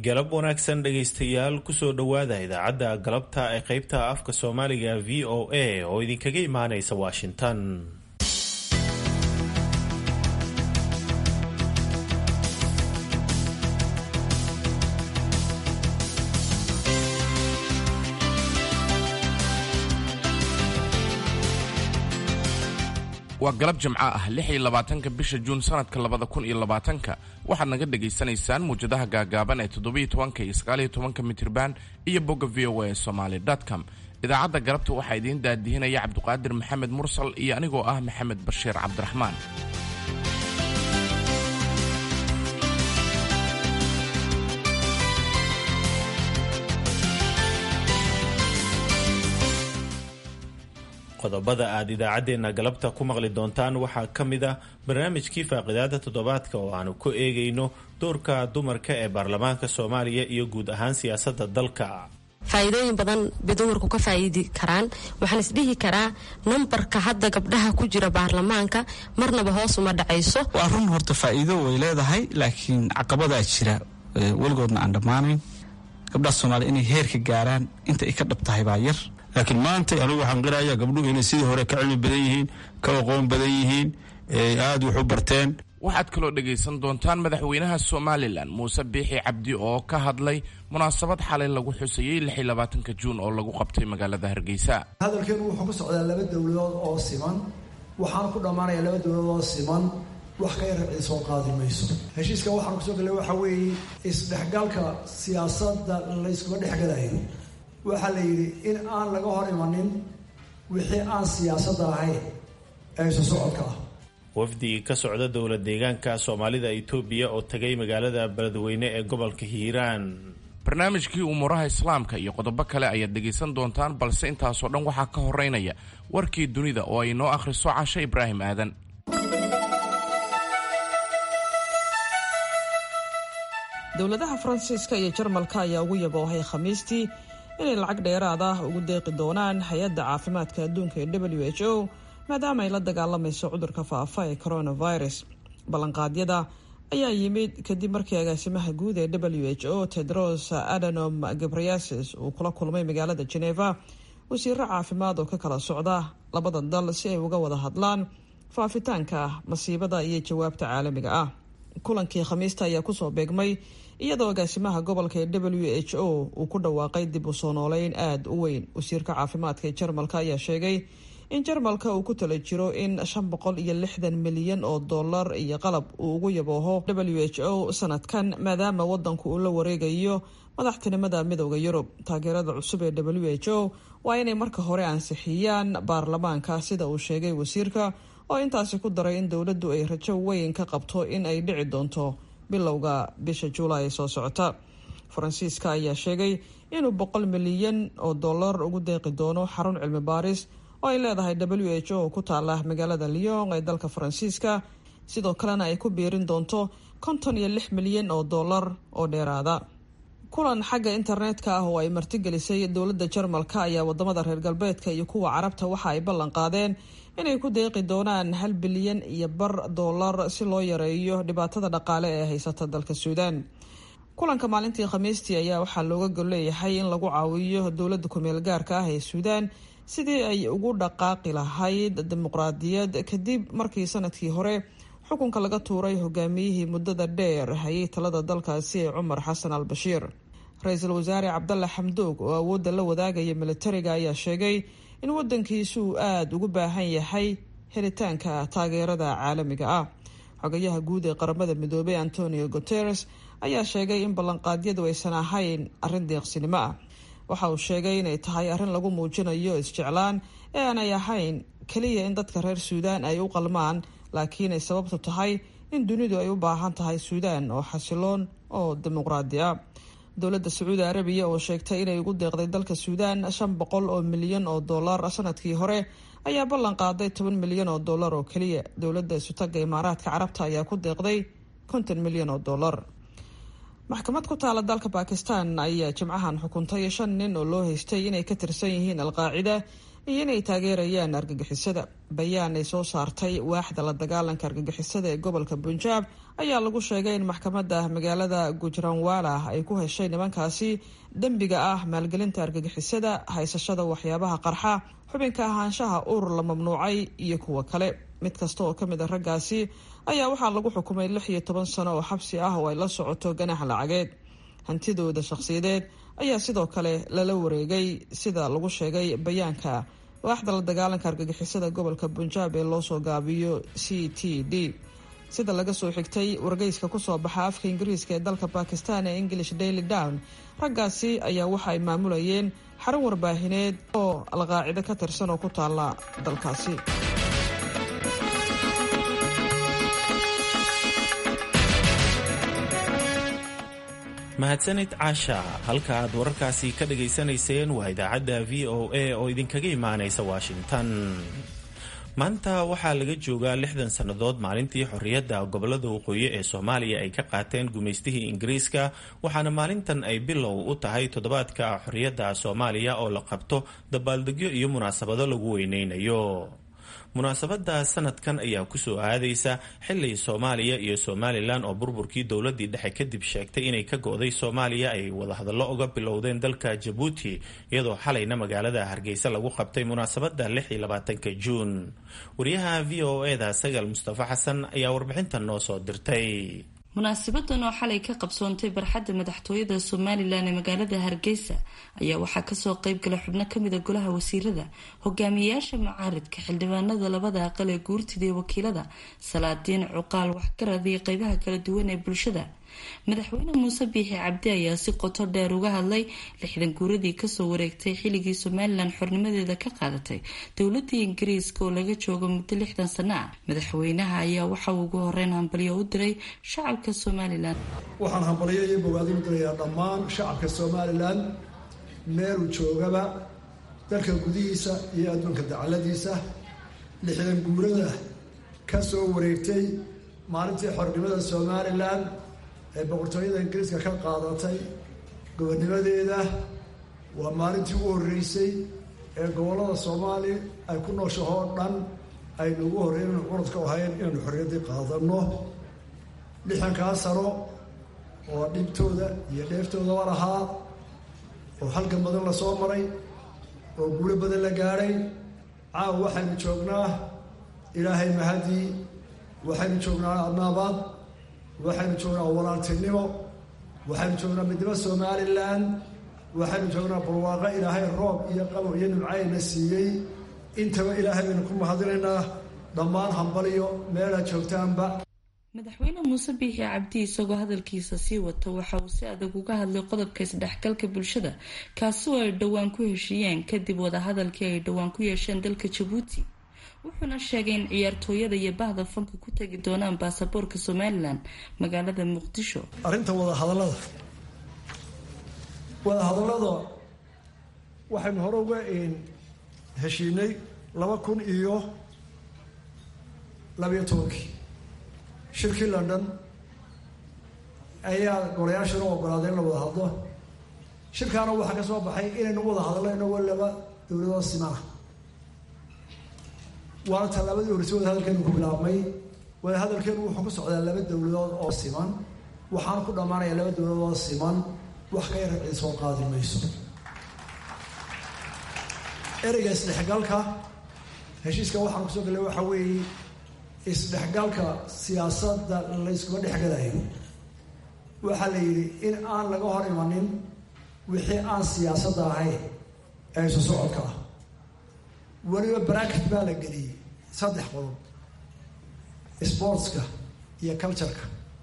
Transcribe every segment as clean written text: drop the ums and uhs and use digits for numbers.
galab wanaagsan dhegaystayaal kusoo dhowaada idaacadda galabta ee qaybta afka soomaaliga VOA oo idinkaga imaanaysa Washington. waa galab jimco ah 26 bisha Juun sanadka 2020 waxaad naga dhageysanaysaan muujadaha gaagaaban ee 17 iyo 19 mitirban iyo bogga voasomali.com. idaacadda galabta waxaa idiin daadihinaya Cabduqaadir Maxamed Mursal iyo anigoo ah Maxamed Bashiir Cabdiraxmaan. qodobada aad idaacadeena galabta ku maqli doontaan waxaa ka mid ah barnaamijkii faaqidaada toddobaadka oo aanu ku eegayno doorka dumarka ee baarlamaanka Soomaaliya iyo guud ahaan siyaasadda dalka. faa'iidooyin badan bay dumarku ka faa'iidi karaan. waxaan isdhihi karaa nambarka hadda gabdhaha ku jira baarlamaanka marnaba hoos uma dhacayso. waa run horta faa'iido way leedahay, laakiin caqabada jira weligoodna aan dhammaanayn. gabdhaha Soomaaliya inay heerka gaaraan inta ay ka dhabtahay baa yar. laakiin maanta anigu waxaan qirayaa gabdhuhu inay sidii hore ka cilmi badan yihiin, ka aqoon badan yihiin, aad wax u barteen. waxaad kaloo dhegaysan doontaan madaxweynaha Somaliland Muuse Biixi Cabdi oo ka hadlay munaasabad xalay lagu xusayay 26 Juun oo lagu qabtay magaalada Hargeysa. hadalkeenu wuxuu ku socdaa laba dawladood oo siman, waxaan ku dhamaanayaa laba dawladood oo siman, wax ka yar soo qaadi mayso. heshiiska waxaan ku soo galay waxa weeye isdhexgalka siyaasadda la isku dhexgalayo. waxaa la yidhi in aan laga hor imanin wixii aan siyaasadda ahayn ee isu socodka ah. wafdi ka socda dowlad deegaanka Soomaalida Itoobiya oo tagay magaalada Beledweyne ee gobolka Hiiraan. barnaamijkii umuuraha islaamka iyo qodobo kale ayaad dhegaysan doontaan, balse intaasoo dhan waxaa ka horeynaya warkii dunida oo ay noo akhriso Cashe Ibraahim Aadan. dowladaha Faransiiska iyo Jarmalka ayaa ugu yaboohay Khamiistii inay lacag dheeraad ah ugu deeqi doonaan hay-adda caafimaadka adduunka ee WHO maadaama ay la dagaalamayso cudurka faafa ee coronavirus. ballanqaadyada ayaa yimid kadib markii agaasimaha guud ee WHO Tedros Adhanom Ghebreyesus uu kula kulmay magaalada Geneva wasiirro caafimaad oo ka kala socda labada dal si ay uga wada hadlaan faafitaanka masiibada iyo jawaabta caalamiga ah. kulankii Khamiista ayaa kusoo beegmay iyadoo agaasimaha gobolka ee WHO uu ku dhawaaqay dib u soo nooleyn aad u weyn. wasiirka caafimaadka ee Jarmalka ayaa sheegay in Jarmalka uu ku tala jiro in 560 milyan oo dollar iyo qalab uu ugu yabooho WHO sanadkan maadaama wadanku uu la wareegayo madaxtinimada midowda Yurub. taageerada cusub ee WHO waa inay marka hore ansixiyaan baarlamaanka sida uu sheegay wasiirka, oo intaasi ku daray in dowladdu ay rajo weyn ka qabto in ay dhici doonto bilowga bisha Juulaay soo socota. Faransiiska ayaa sheegay inuu 100 milyan oo dollar ugu deeqi doono xarun cilmi baaris oo ay leedahay WHO ku taala magaalada Lyon ee dalka Faransiiska, sidoo kalena ay ku biirin doonto 56 milyan oo dollar oo dheeraada. kulan xagga internetka ah oo ay martigelisay dowladda Jarmalka ayaa wadamada reer galbeedka iyo kuwa Carabta waxa ay ballan qaadeen inay ku deeqi doonaan 1 bilyan iyo bar dollar si loo yareeyo dhibaatada dhaqaale ee haysata dalka Suudaan. kulanka maalintii Khamiistii ayaa waxaa looga golleeyahay in lagu caawiyo dowladda ku-meel gaarka ah ee Suudaan sidii ay ugu dhaqaaqi lahayd dimuqraadiyad kadib markii sanadkii hore xukunka laga tuuray hogaamiyihii muddada dheer hayay talada dalkaasi ee Cumar Xasan al-Bashiir. ra-iisul wasaare Cabdalla Xamdoog oo awoodda la wadaagaya militariga ayaa sheegay in wadankiisu uu aad ugu baahan yahay helitaanka taageerada caalamiga ah. xogayaha guud ee qaramada midoobay Antonio Guterres ayaa sheegay in ballanqaadyadu aysan ahayn arrin deeqsinimo ah. waxa uu sheegay inay tahay arrin lagu muujinayo isjeclaan ee aanay ahayn kaliya in dadka reer Suudaan ay u qalmaan, laakiin ay sababtu tahay in dunidu ay u baahan tahay Suudaan oo xasiloon oo dimuqraadi ah. dowladda Sacuudi Arabiya oo sheegtay inay ugu deeqday dalka Suudaan 500 milyan oo dollar sanadkii hore ayaa ballan qaaday 10 milyan oo dollar oo kaliya. dowladda Isutaga Imaaraadka Carabta ayaa ku deeqday 50 milyan oo dollar. maxkamad ku taala dalka Pakistan ayaa jimcahan xukuntay 5 nin oo loo haystay inay ka tirsan yihiin al-Qaacida iyo inay taageerayaan argagixisada. bayaan ay soo saartay waaxda la dagaalanka argagixisada ee gobolka Punjab ayaa lagu sheegay in maxkamadda magaalada Gujranwala ay ku heshay nimankaasi dembiga ah maalgelinta argagixisada, haysashada waxyaabaha qarxa, xubinka ahaanshaha urur la mamnuucay iyo kuwa kale. mid kasta oo ka mid ah raggaasi ayaa waxaa lagu xukumay 16 sano oo xabsi ah oo ay la socoto ganax lacageed. hantidooda shakhsiyadeed ayaa sidoo kale lala wareegay sida lagu sheegay bayaanka waaxda la dagaalanka argagixisada gobolka Punjab ee loo soo gaabiyo CTD. sida laga soo xigtay wargeyska kusoo baxa afka Ingiriiska ee dalka Pakistan ee English Daily Dawn, raggaasi ayaa waxa ay maamulayeen xarun warbaahineed oo alqaacida ka tirsan oo ku taala dalkaasi. mahadsanid caasha. halka aad wararkaasi ka dhageysanayseen waa idaacadda VOA oo idinkaga imaanaysa Washington. maanta waxaa laga joogaa 60 sannadood maalintii xorriyadda gobolada waqooyi ee Soomaaliya ay ka qaateen gumaystihii Ingiriiska, waxaana maalintan ay bilow u tahay toddobaadka xorriyadda Soomaaliya oo la qabto dabaaldegyo iyo munaasabado lagu weyneynayo. munaasabada sanadkan ayaa kusoo aadaysa xili Soomaaliya iyo Somaliland oo burburkii dowladii dhexe kadib sheegtay inay ka go'day Soomaaliya ay wadahadallo uga bilowdeen dalka Djibouti, iyadoo xalayna magaalada Hargeysa lagu qabtay munaasabada 26 Juun. wariyaha VOA-da Sagal Mustafa Xasan ayaa warbixintan noo soo dirtay. munaasabadan oo xalay ka qabsoontay barxadda madaxtooyada Somaliland ee magaalada Hargeysa ayaa waxaa kasoo qayb galay xubno kamid ah golaha wasiirada, hogaamiyayaasha mucaaradka, xildhibaanada labada aqal ee guurtida iyo wakiilada, salaadiin, cuqaal, waxgarad iyo qaybaha kala duwan ee bulshada. madaxweyne muuse biixi cabdi ayaa si qoto dheer uga hadlay 60 guuradii kasoo wareegtay xilligii Somaliland xornimadeeda ka qaadatay dowladii Ingiriiska oo laga joogo muddo 60 sano ah. madaxweynaha ayaa waxa uu ugu horeyn hambalyo u diray shacabka Somaliland. waxaan hambalyo iyo bogaadin u dirayaa dhammaan shacabka Somaliland meel uu joogaba, dalka gudihiisa iyo adduunka dacaladiisa. 60 guurada kasoo wareegtay maalintii xornimada Somaliland ee boqortooyada Ingiriiska ka qaadatay gobonnimadeeda waa maalintii ugu horreysay ee gobolada Soomaaliya ay ku nooshahay oo dhan ay ugu horreeyeen codka u hayeen inaynu xorriyadda qaadano. 60 sano oo dhibtooda iyo dheeftooda lahaa, oo halkan badan la soo maray, oo guulo badan la gaaray. caawa waxaynu joognaa ilaahay mahadii, waxaynu joognaa adnaabaad, waxaynu joognaa walaaltinimo, waxaynu joognaa midnimo Somaliland, waxaynu joognaa barwaaqo ilaahay roob iyo qabow iyo nimcayna siiyey. intaba ilaahay baynu ku mahadinaynaa. dhammaan hambaliyo meela joogtaanba. madaxweyne muuse biixi cabdi isagoo hadalkiisa sii wata waxa uu si adag uga hadlay qodobka isdhexgalka bulshada, kaasi oo ay dhowaan ku heshiiyeen kadib wadahadalkii ay dhowaan ku yeesheen dalka Djibouti. wuxuuna sheegay in ciyaartooyada iyo bahda fanka ku tagi doonaan baasaboorka Somaliland magaalada Muqdisho. arrinta wadahadallada waxaynu hore uga heshiinay 2012 shirkii London ayaa golayaashana ogolaaday in la wada hadlo. shirkaana waxaa ka soo baxay inaynu wada hadalno laba dowladood siman. waana tallaabadii horreysay wadahadalkeenu ku bilaabmay. wadahadalkeenu wuxuu ku socdaa laba dowladood oo siman, waxaana ku dhammaanayaa laba dowladood oo siman. wax ka yar cid soo qaadi mayso. ereyga isdhexgalka heshiiska waxaan kusoo galay waxa weeye isdhexgalka siyaasadda layskuma dhexgalayo. waxaa la yidhi in aan laga hor imanin wixii aan siyaasadda ahayn ee isu socodka ah. weliba bracket baa la geliyey 3 qodob: sportska iyo cultureka,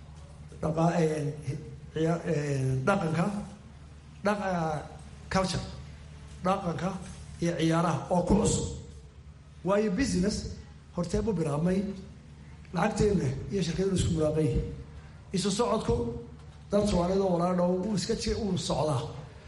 dhaqanka iyo ciyaaraha oo ku cusub. waayo business hortee buu bilaabmay, lacagteena iyo shirkaduna isku mulaaqay. isu socodku dad Soomaaliyeed oo walaalo uu iska uu socdaa.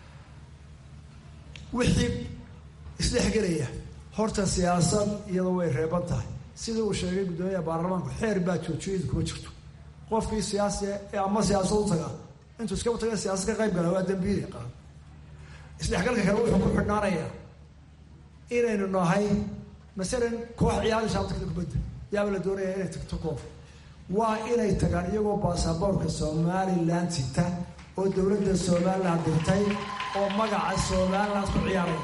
wixii isdhexgalaya horta siyaasad iyadoo way reeban tahay. sida uu sheegay gudoomiyaha baarlamaanku, xeer baa joojiyadu kuma jirto. qofkii siyaasi ama siyaasad u taga intuu iska taga siyaasad ka qayb gala waa dambiil qaran. isdhexgalka kale wuxuu ku xidhnaanayaa inaynu nahay masalan koox ciyaaraysa halka kubadda yaaba la doonayaa inay tagto koox waa inay tagaan iyagoo baasaboorka Somaliland sita oo dowladda Somaliland dirtay oo magaca Somaliland ku ciyaaraya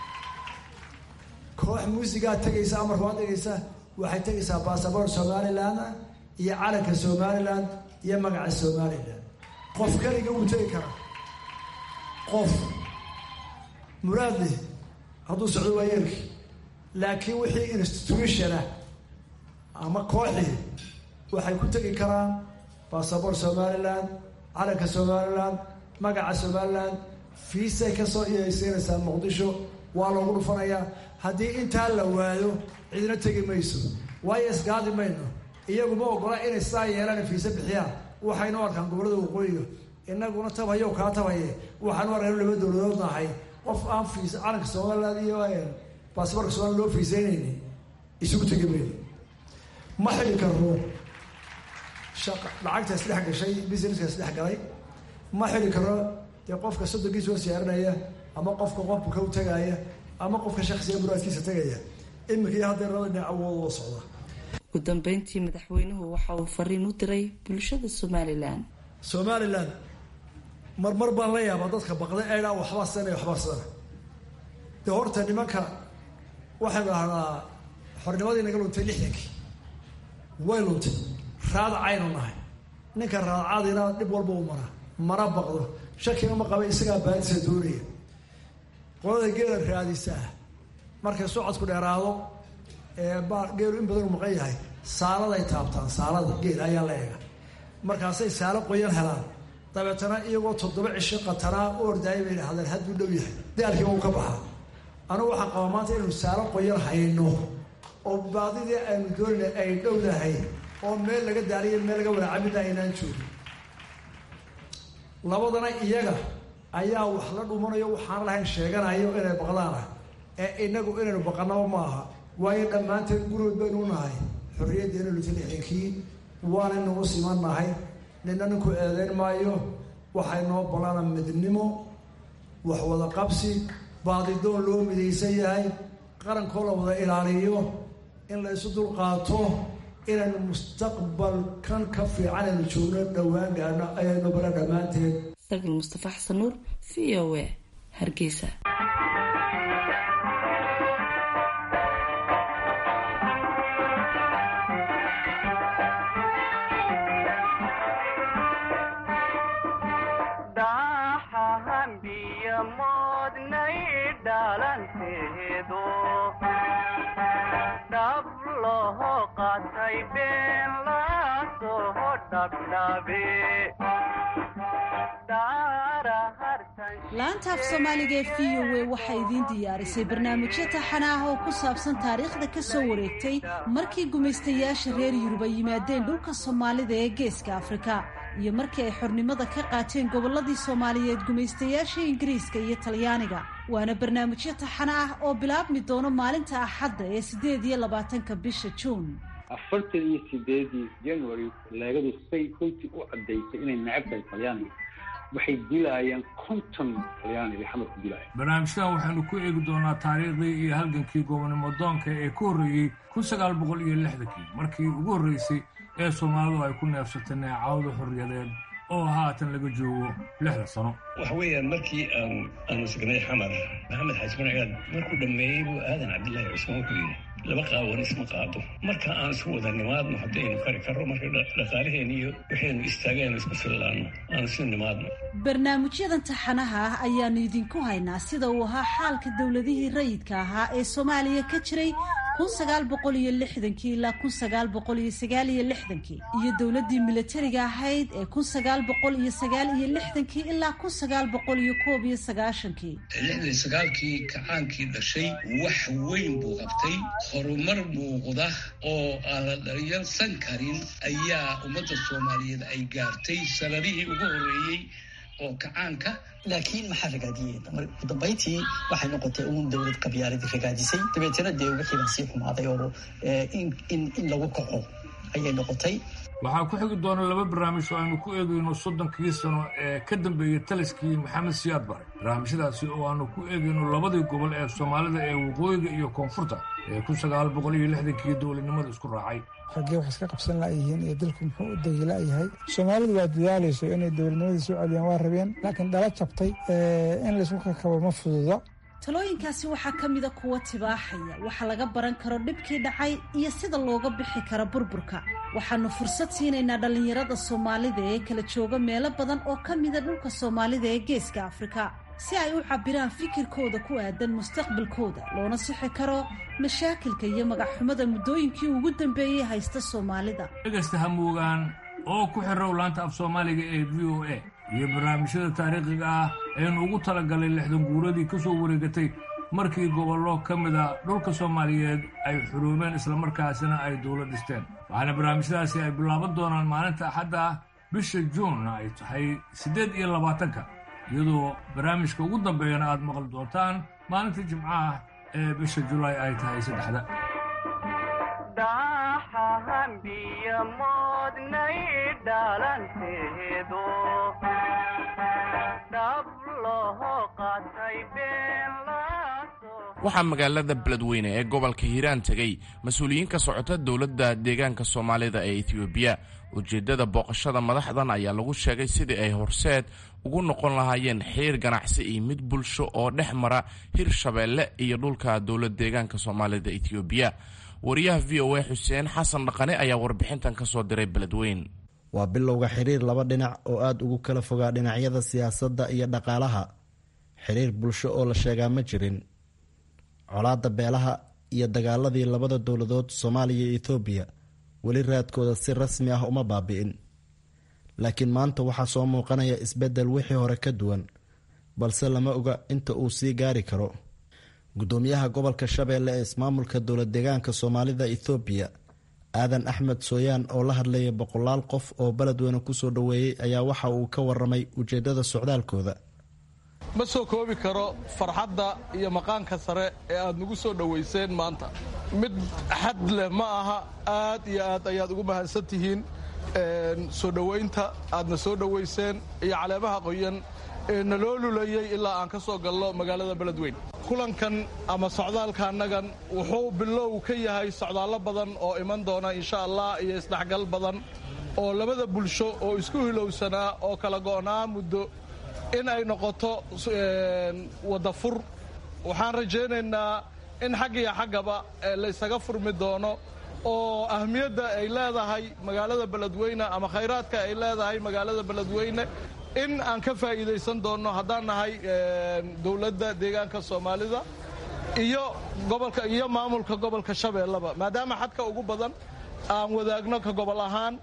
koox muusiga tagaysa ama ruwaad tagaysa waxay tagaysaa baasaboor Somaliland iyo calanka Somaliland iyo magaca Somaliland qof kaliya uu tagi kara qof muraadle hadduu socdo waayelki laakiin wixii institution ama kooxi waxay ku tagi karaan baasaboor Somaliland calanka Somaliland magaca Somaliland fiisa ka soo yeesaysa Muqdisho waa lagu dhufanayaa haddii inta la waayo cidina tagi mayso waayo isgaadi mayno iyagu ma ogola inay saa yeelaan fiisa bixiyaan waxaynu arkaan gobolada waqooyiga inaguna tabayo ka tabaye waxaanu aragno laba dowladood nahay qof aan fiisa calanka Somaliland iyo baasaboorka Somaliland loo fiisaynayni isugu tagi mayno ma xili karno shaqa lacagta isdhex gashay businesska isdhex galay ma xili karno dee qofka sodonkiisa oo siyaaranaya ama qofka ka u tagaya ama qofka shakhsiga muraadkiisa tagaya imika iyo haddii rabana awood oo socda ugu dambeyntii madaxweynuhu waxa uu fariin u diray bulshada Somaliland marmar baan la yaabaa dadka baqda eedha waxba sana de horta nimanka waxay dhahnaa xornimadii naga luntay 60kii way luntay raad aynu nahay ninka raadcaadina dib walba u mara baqdo shakina ma qaba isaga baadisa doonaya qolada geela raadisa markay socodku dheeraado geelu in badan u maqan yahay saaladay taabtaan saalada geel ayaa la eega markaasay saalo qoyan helaan dabeetana iyagoo 7 cisho qatanaa ordaay bay hadal hadduu dhow yahay daalkii uu ka baxaa anigu waxaan qabaa maanta inuu saalo qoyan hayno oo baadidii aynu doonay ay dhowdahay oo meel laga daariyo meel laga wada cabida inaan joogin labadana iyaga ayaa wax la dhumanayo waxaan lahayn sheeganayo inay baqdaan inagu inaynu baqanaba maaha waayo dhammaanteen gurigood baynu nahay xorriyaddeena lutalixinkii waana nagu siman nahay nina ninku eedeyn maayo waxay noo ballana midnimo wax wada qabsi baadidoon loo midaysan yahay qarankoo la wada ilaaliyo in la isu dulqaato inaynu mustaqbalkan ka fiican aynu joogno dhowaan gaarno ayaynu bara dhammaanteed Sagil Mustafa Xasan Nuur VOA Hargeysa laanta af Soomaaliga ee VOA waxay idin diyaarisay barnaamijyo taxane ah oo ku saabsan taariikhda ka soo wareegtay markii gumaystayaasha reer Yurub ay yimaadeen dhulka Soomaalida ee Geeska Afrika iyo markii ay xornimada ka qaateen gobolladii Soomaaliyeed gumaystayaasha Ingiriiska iyo Talyaaniga waana barnaamijyo taxane ah oo bilaabmi doona maalinta Axadda ee 28 bisha Juun 48 January laagadu say runtii u cadeysay inay nacabtay Talyaaniga waxay dilayaan 50 Talyaaniga xamar ku dilayaan barnaamijkan waxaanu ku eegi doonaa taariikhdii iyo halgankii gobonimo doonka ee ku horreeyay 1960 markii ugu horreysay ee Soomaalidu ay ku neefsatay neecawda xorriyadeed oo haatan laga joogo 6 sano waxa weeyaan markii aanu sugnay xamar maxamed xaaji magacaad markuu dhameeyay buu aadan cabdullaahi cusmaan ku yiri laba qaawan isma qaado marka aan isku wada nimaadno haddaynu kari karro marka dhaqaalaheena iyo waxaynu istaagaynu isku fillaano aan isu nimaadno barnaamijyadan taxanaha ah ayaanu idinku haynaa sida uu ahaa xaalka dowladihii rayidka ahaa ee Soomaaliya ka jiray 1960 ilaa 1969 iyo dowladii militariga ahayd ee 1969 ilaa 1991 kacaankii dhashay wax weyn buu qabtay horumar muuqda oo aan la dhayalsan karin ayaa ummadda Soomaaliyeed ay gaartay sanadihii ugu horeeyay oo kacaanka laakiin maxaa ragaadiyay dambeeytii waxay noqotay uun dawlad qabyaalad ragaadisay dabeetana wixii la sii xumaaday oo in lagu kaco ayay noqotay. waxaa ku xigi doona 2 barnaamij oo aanu ku eegayno 30kii sano ee ka dambeeyay taliskii maxamed siyaad bare. barnaamijyadaasi oo aanu ku eegayno 2 gobol ee Soomaalida ee waqooyiga iyo koonfurta ee 1960kii dowladnimada isku raacay. xagee wax iska qabsan laayihiin iyo dalku muxuu u dagaalaayahay. Soomaalidu waa dadaalayso inay dowladnimada soo celiyaan waa rabeen, laakiin dhala jabtay in la isku kakabo ma fududa. talooyinkaasi waxaa ka mida kuwa tibaaxaya waxa laga baran karo dhibkii dhacay iyo sida looga bixi karo burburka. waxaanu fursad siinaynaa dhallinyarada Soomaalida ee kala jooga meelo badan oo ka mida dhulka Soomaalida ee Geeska Afrika si ay u cabiraan fikirkooda ku aadan mustaqbalkooda loona sixi karo mashaakilka iyo magaxxumada muddooyinkii ugu dambeeyay haysta Soomaalida. dhegaysta hamuugaan oo ku xirrow laanta af Soomaaliga ee VOA iyo barnaamijyada taariikhiga ah aynu ugu talagalay 60 guuradii ka soo wareegatay markii gobollo ka mid ah dhulka Soomaaliyeed ay xuruumeen isla markaasina ay dawlad dhisteen. waxaana barnaamijyadaasi ay bilaaban doonaan maalinta Axadda bisha Juun ay tahay 28 iyadoo barnaamijka ugu dambeeyana aad maqal doontaan maalinta Jimcaha ee bisha Julaay ay tahay 3. waxaa magaalada beledweyne ee gobolka hiiraan tegay mas-uuliyiin ka socota dowladda deegaanka Soomaalida ee Itoobiya. ujeeddada booqashada madaxdan ayaa lagu sheegay sidii ay horseed ugu noqon lahaayeen xiriir ganacsi iyo mid bulsho oo dhex mara Hirshabeelle iyo dhulka dowladda deegaanka Soomaalida Itoobiya. wariyaha VOA Xuseen Xasan Dhaqane ayaa warbixintan ka soo diray beledweyne. waa bilowga xiriir laba dhinac oo aad ugu kala fogaa dhinacyada siyaasadda iyo dhaqaalaha. xiriir bulsho oo la sheegaa ma jirin. colaadda beelaha iyo dagaaladii labada dowladood Soomaaliya iyo Itoobiya weli raadkooda si rasmi ah uma baabi'in. laakiin maanta waxaa soo muuqanaya isbeddel wixii hore ka duwan, balse lama oga inta uu sii gaari karo. gudoomiyaha gobolka Shabeelle ee ismaamulka dowlad deegaanka Soomaalida Itoobiya Aadan Axmed Sooyaan oo la hadlayay 100 qof oo beledweyne ku soo dhaweeyay ayaa waxa uu ka waramay ujeedada socdaalkooda. ma soo koobi karo farxadda iyo maqaanka sare ee aad nagu soo dhaweyseen maanta. mid xad leh ma aha. aad iyo aad ayaad ugu mahadsantihiin soo dhaweynta aadna soo dhaweyseen iyo caleemaha qoyan ee naloo lulayay ilaa aan ka soo galno magaalada beledweyne. kulankan ama socdaalka annagan wuxuu bilow ka yahay socdaallo badan oo iman doona insha allah iyo isdhexgal badan oo labada bulsho oo isku hilowsanaa oo kala go'naa muddo in ay noqoto wada fur. waxaan rajaynaynaa in xag iyo xaggaba la isaga furmi doono oo ahmiyadda ay leedahay magaalada beledweyne ama khayraadka ay leedahay magaalada beledweyne in aan ka faa'iidaysan doonno haddaan nahay dowladda deegaanka Soomaalida iyo gobolka iyo maamulka gobolka Shabeellaba maadaama xadka ugu badan aan wadaagno ka gobol ahaan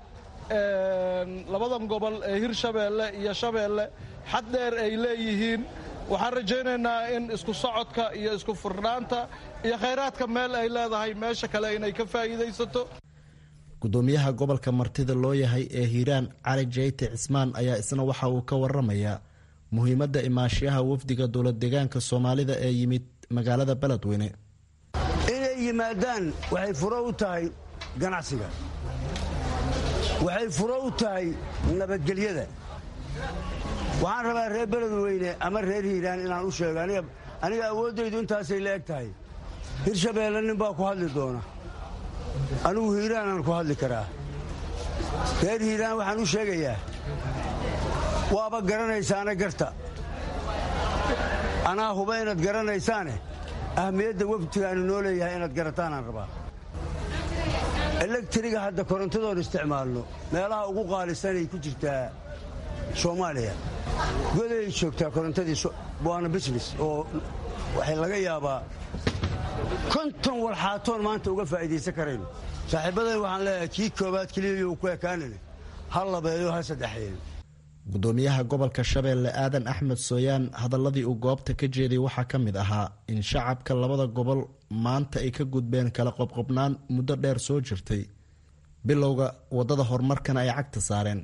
labadan gobol ee Hirshabeelle iyo Shabeelle xad dheer ay leeyihiin. waxaan rajaynaynaa in isku socodka iyo isku furnaanta iyo khayraadka meel ay leedahay meesha kale inay ka faa'iidaysato. gudoomiyaha gobolka martida loo yahay ee Hiiraan Cali Jeyte Cismaan ayaa isna waxa uu ka waramayaa muhiimadda imaashiyaha wafdiga dowlad deegaanka Soomaalida ee yimid magaalada beledweyne. inay yimaadaan waxay furo u tahay ganacsiga, waxay furo u tahay nabadgelyada. waxaan rabaa reer beledweyne ama reer Hiiraan inaan u sheego aniga awooddaydu intaasay la eg tahay. Hirshabeelle nin baa ku hadli doona, anigu Hiiraanaan ku hadli karaa. reer Hiiraan waxaan u sheegayaa waaba garanaysaane garta. anaa huba inaad garanaysaane ahmiyadda waftigaanu noo leeyahay inaad garataanaan rabaa. elektriga hadda korontadoon isticmaalno meelaha ugu qaalisanay ku jirtaa Soomaaliya. goday joogtaa korontadii waana business oo waxay laga yaabaa 50 walxaatoon maanta uga faa'iidaysan karayno. saaxiibaday waxaan leeyahay kii koobaad keliya ku ekaanane hal labeeyo ha saddexeeyo. gudoomiyaha gobolka Shabeelle Aadan Axmed Sooyaan hadalladii uu goobta ka jeeday waxaa ka mid ahaa in shacabka labada gobol maanta ay ka gudbeen kala qobqobnaan muddo dheer soo jirtay. bilowga wadada horumarkana ay cagta saareen.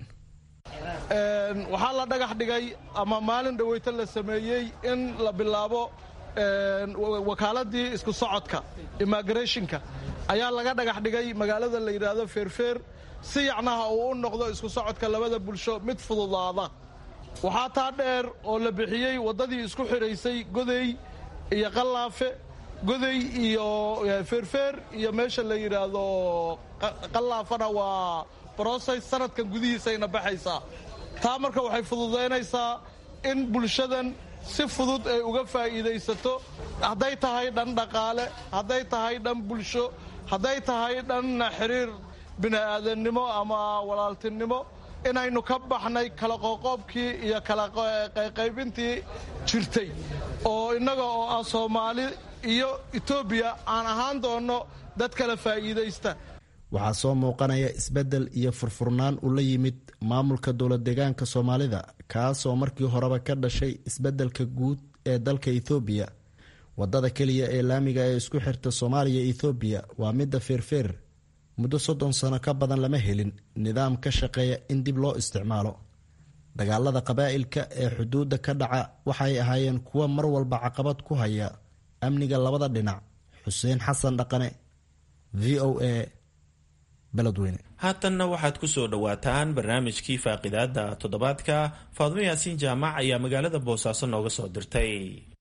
waxaa la dhagax dhigay ama maalin dhaweyta la sameeyey in la bilaabo wakaaladii isku socodka immigrationka ayaa laga dhagax dhigay magaalada la yidhaahdo feerfeer si yacnaha uu u noqdo isku socodka labada bulsho mid fududaada. waxaa taa dheer oo la bixiyey waddadii isku xidhaysay goday iyo qallaafe, goday iyo feerfeer iyo meesha la yidhaahdo qallaafana waa broses sanadkan gudihiisayna baxaysaa. taa marka waxay fududaynaysaa in bulshadan si fudud ay uga faa'iidaysato, hadday tahay dhan dhaqaale, hadday tahay dhan bulsho, hadday tahay dhan xiriir bini'aadannimo ama walaaltinimo, inaynu ka baxnay kala qoqoobkii iyo kala qaybintii jirtay oo innaga oo ah Soomaali iyo Itoobiya aan ahaan doonno dad kala faa'iidaysta. waxaa soo muuqanaya isbeddel iyo furfurnaan u la yimid maamulka dowlad deegaanka Soomaalida, kaasoo markii horeba ka dhashay isbeddelka guud ee dalka Itoobiya. waddada keliya ee laamiga ee isku xirta Soomaaliya iyo Itoobiya waa midda feerfeer. muddo 30 sano ka badan lama helin nidaam ka shaqeeya in dib loo isticmaalo. dagaalada qabaa'ilka ee xuduudda ka dhaca waxay ahaayeen kuwa mar walba caqabad ku haya amniga labada dhinac. Xuseen Xasan Dhaqane, VOA, Beledweyne. haatanna waxaad ku soo dhowaataan barnaamijkii faaqidaada toddobaadka. Faadmo Yaasiin Jaamac ayaa magaalada Boosaaso nooga soo dirtay.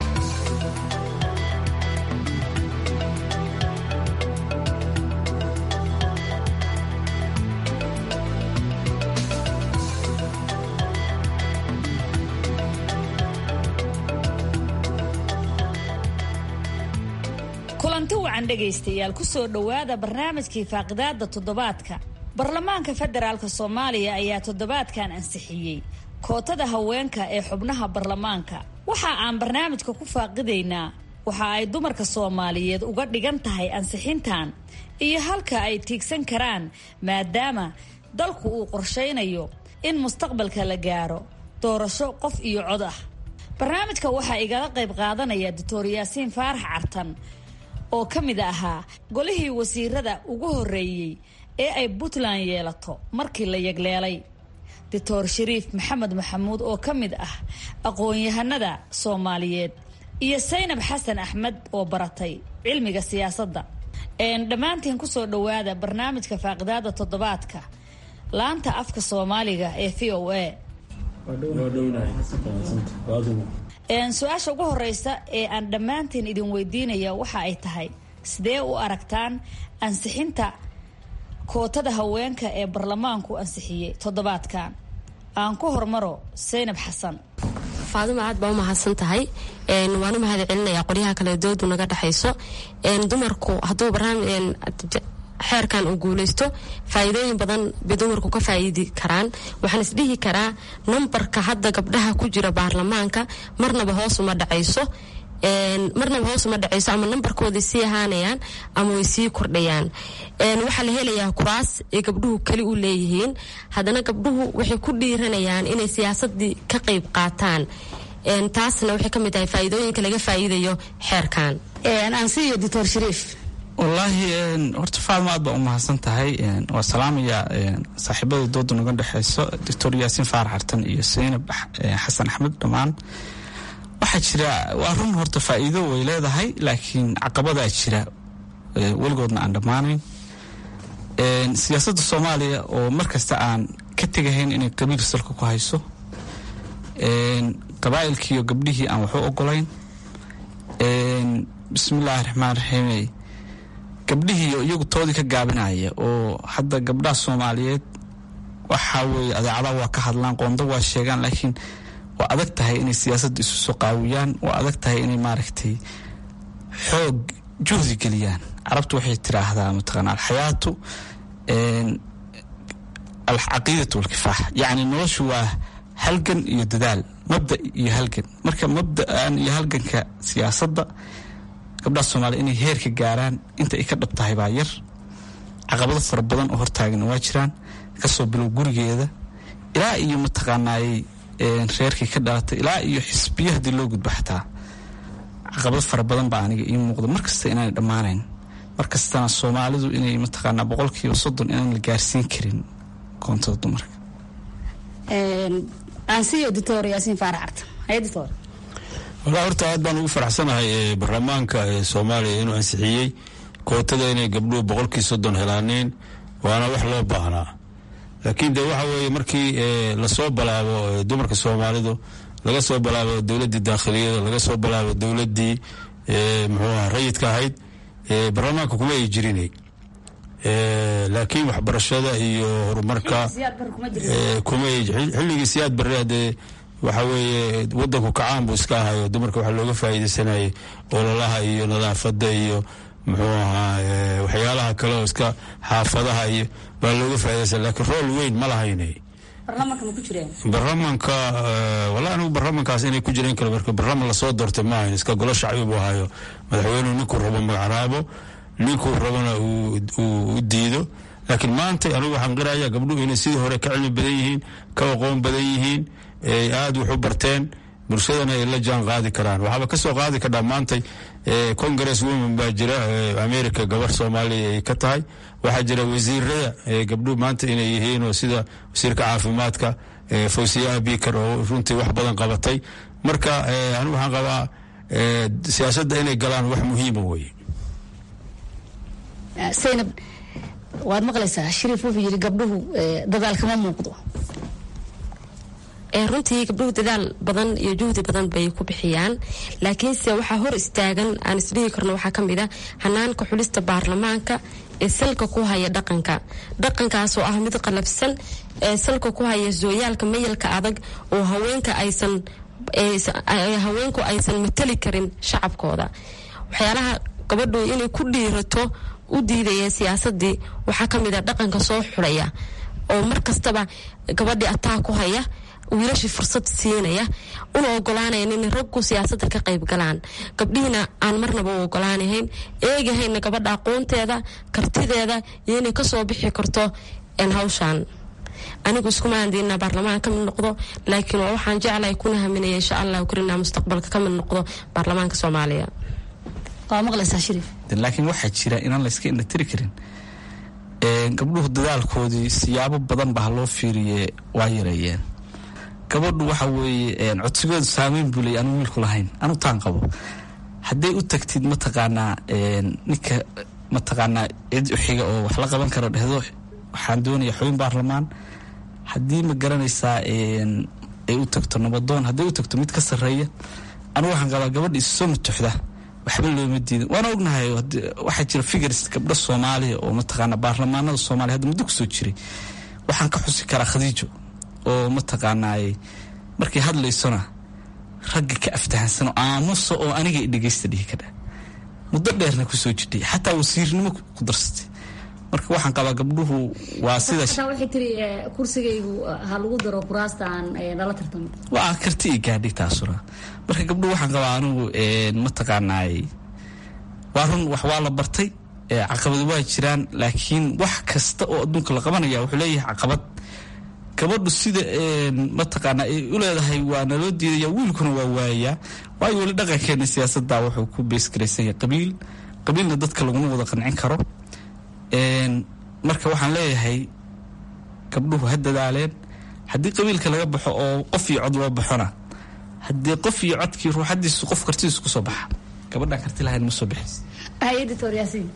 kulanti wacan dhegaystayaal ku soo dhowaada barnaamijkii faaqidaada toddobaadka. Baarlamaanka Federaalka Soomaaliya ayaa toddobaadkan ansixiyey kootada haweenka ee xubnaha baarlamaanka. waxa aan barnaamijka ku faaqidaynaa waxa ay dumarka Soomaaliyeed uga dhigan tahay ansixintan iyo halka ay tiigsan karaan, maadaama dalku uu qorsheynayo in mustaqbalka la gaaro doorasho qof iyo cod ah. barnaamijka waxaa igala qayb qaadanaya Dr. Yaasiin Faarax Cartan oo ka mid ahaa golihii wasiirada ugu horeeyay ee ay Puntland yeelato markii la yagleelay, Dr. Shariif Maxamed Maxamuud oo ka mid ah aqoon-yahanada Soomaaliyeed, iyo Saynab Xasan Axmed oo baratay cilmiga siyaasadda. dhammaantiin ku soo dhowaada barnaamijka faaqidaada toddobaadka laanta afka Soomaaliga ee VOA. su-aasha ugu horeysa ee aan dhammaantiin idin weydiinaya waxa ay tahay, sidee u aragtaan ansixinta kootada haweenka ee baarlamaanku ansixiyey toddobaadkan? aan ku hormaro Saynab Xasan. Faadimo aad baa u mahadsan tahay. waan u mahad celinayaa qolyaha kale doodu naga dhaxayso. dumarku hadduu xeerkan uu guuleysto faa'iidooyin badan bay dumarku ka faa'iidi karaan. waxaan isdhihi karaa nambarka hadda gabdhaha ku jira baarlamaanka marnaba hoos uma dhacayso ama nambarkoodii sii ahaanayaan ama way sii kordhayaan. waxaa la helayaa kuraas ay gabdhuhu kali u leeyihiin, haddana gabdhuhu waxay ku dhiiranayaan inay siyaasadii ka qayb qaataan. taasna waxay ka mid tahay faa'iidooyinka laga faa'iidayo xeerkan. ansiyo Dr. Shariif. wallaahi horta Faadmo aad baa u mahadsan tahay. waa salaamaya saaxiibada dooda naga dhexeyso Dr. Yaasiin Faarax Cartan iyo Saynab Xasan Axmed. dhammaan waxaa jira, waa run horta faa'iido way leedahay, laakiin caqabadaa jira weligoodna aan dhammaanayn. siyaasadda Soomaaliya oo markasta aan ka tegahayn inay qabiil salka ku hayso, qabaa'ilkiiyo gabdhihii aan waxu ogolayn. bismillaahi raxmaan raxiim. gabdhihii iyagu toodii ka gaabinaya oo hadda gabdhaha Soomaaliyeed waxaa weeye adeecada waa ka hadlaan, qoonda waa sheegaan, laakiin waa adag tahay inay siyaasadda isu soo qaawiyaan. waa adag tahay inay maaragtay xoog juhdi geliyaan. carabtu waxay tiraahdaa mataqaana alxayaatu alcaqiidatu walkifaax, yacni noloshu waa halgan iyo dadaal, mabda iyo halgan. marka mabda'an iyo halganka siyaasadda gabdhaha Soomaaliya inay heerka gaaraan inta ay ka dhab tahay baa yar. caqabado fara badan oo hortaagna waa jiraan, kasoo bilow gurigeeda ilaa iyo mataqaanaayey reerkii ka dhalatay ilaa iyo xisbiya haddii loo gudbo xataa caqabado fara badan baa aniga ii muuqda markasta inaanay dhammaanayn. markastana Soomaalidu inay mataqaanaa 30% inaan la gaarsiin karin koontada dumarka. ansiyo Dr. Yaasiin Faarax Cartan. hay Dr. walaa horta aad baan ugu faraxsanahay baarlamaanka Soomaaliya inuu ansixiyey kootada inay gabdhuhu 30% helaaneen waana wax loo baahnaa laakiin de waxa weeye markii la soo balaabo dumarka Soomaalidu laga soo balaabo dawladda daakhiliyada laga soo balaabo dawladdii muxuu rayidka ahayd baarlamaanka kuma ay jirinay laakiin waxbarashada iyo horumarka kuma ay xilligii siyaad barreed waxa weeye wadanku kacaan buu iska ahayo dumarka waxa looga faa'iideysanayay ololaha iyo nadaafada iyo muxuu ahaa waxyaalaha kale oo iska xaafadaha iyo baa looga faa'iideysan laakiin rol weyn ma lahaynay baarlamaanka ma ku jireen baarlamaanka walaal baarlamaankaas inay ku jireen kale marka baarlamaan la soo doortay ma ahayn iska golo shacbi buu ahayo madaxweynuhu ninkuu rabo magacaabo ninkuu rabana uu diido laakiin maanta anigu waxaan qirayaa gabdhuhu inay sidii hore ka cilmi badan yihiin ka aqoon badan yihiin aad wax u barteen bulshadana ay la jaan qaadi karaan waxba ka soo qaadi ka dhamaantay Congress women baa jira America gabar Soomaaliya ay ka tahay waxa jira wasiirada gabdhuhu maanta inay yihiin oo sida wasiirka caafimaadka Fawziya Abikar oo runtii wax badan qabatay marka anigu waxaan qabaa siyaasadda inay galaan wax muhiim ah weeye Zainab waad maqlaysaa Shariif wuxuu yiri gabdhuhu dadaal kama muuqdo runtii gabdhuhu dadaal badan iyo juhdi badan bay ku bixiyaan laakiinse waxaa hor istaagan aan isdhihi karno waxaa ka mid ah hanaanka xulista baarlamaanka ee salka ku haya dhaqankaas oo ah mid qalabsan ee salka ku haya sooyaalka mayalka adag oo haweenku aysan matali karin shacabkooda waxyaalaha gabadhu inay ku dhiirato u diidaya siyaasadii waxaa ka mid ah dhaqanka soo xulaya oo mar kastaba gabadhii ataa ku haya wiilashii fursad siinaya una ogolaanaya in raggu siyaasadda ka qayb galaan gabdhihina aan marnaba u ogolaanayn eegahayna gabadha aqoonteeda kartideeda iyo inay kasoo bixi karto hawshan anigu isku maandiina baarlamaan ka mid noqdo laakiin waxaan jeclahay kuna haminaya insha Allah kurina mustaqbalka ka mid noqdo baarlamaanka Soomaaliya waa maqlaysaa Shariif laakiin waxa jira inaan la iska indhatiri karin gabdhuhu dadaalkoodii siyaabo badan baa loo fiiriyay waa yareeyeen gabadhu waxa weeye codsigooda saameyn buu leeyahay anu wiilku lahayn anu taan qabo hadday u tagtid mataqaanaa ninka mataqaanaa cid u xiga oo wax la qaban karo dhehdo waxaan doonayaa xubin baarlamaan haddii ma garanaysaa ay u tagto nabadoon hadday u tagto mid ka sarreeya anu waxaan qabaa gabadha isoo matuxda waxba looma diidan waana ognahay waxaa jira figures gabdho Soomaaliya oo mataqaanaa baarlamaanada Soomaaliya hadda muddo kusoo jiray waxaan ka xusi karaa Khadiijo oo mataqaanaa markii hadlaysana ragga ka aftahansan aamuso oo aniga dhageysta dhihi kada muddo dheerna ku soo jirtay xataa wasiirnimo ku darsatay marka waxaan qabaa gabdhuhu waa sida waxay tiri kursigaygu ha lagu daro kuraastaan dala tartamo waa karti gaadhi taasura marka gabdhuhu waxaan qabaa anigu mataqaanaa waa run wax waa la bartay caqabado waa jiraan laakiin wax kasta oo adduunka la qabanaya wuxuu leeyahay caqabad gabadhu sida mataqaanaa ay u leedahay waa naloo diidaya wiilkuna waa waaya waayo weli dhaqankeena siyaasadda wuxuu ku beesgaraysan yahay qabiilna dadka laguma wada qancin karo marka waxaan leeyahay gabdhuhu ha dadaaleen haddii qabiilka laga baxo oo qof iyo cod loo baxona haddii qof iyo codkii ruuxadiisu qof kartidiisu kusoo baxa gabadhaan karti lahayn ma soo bixis editor Yaasiin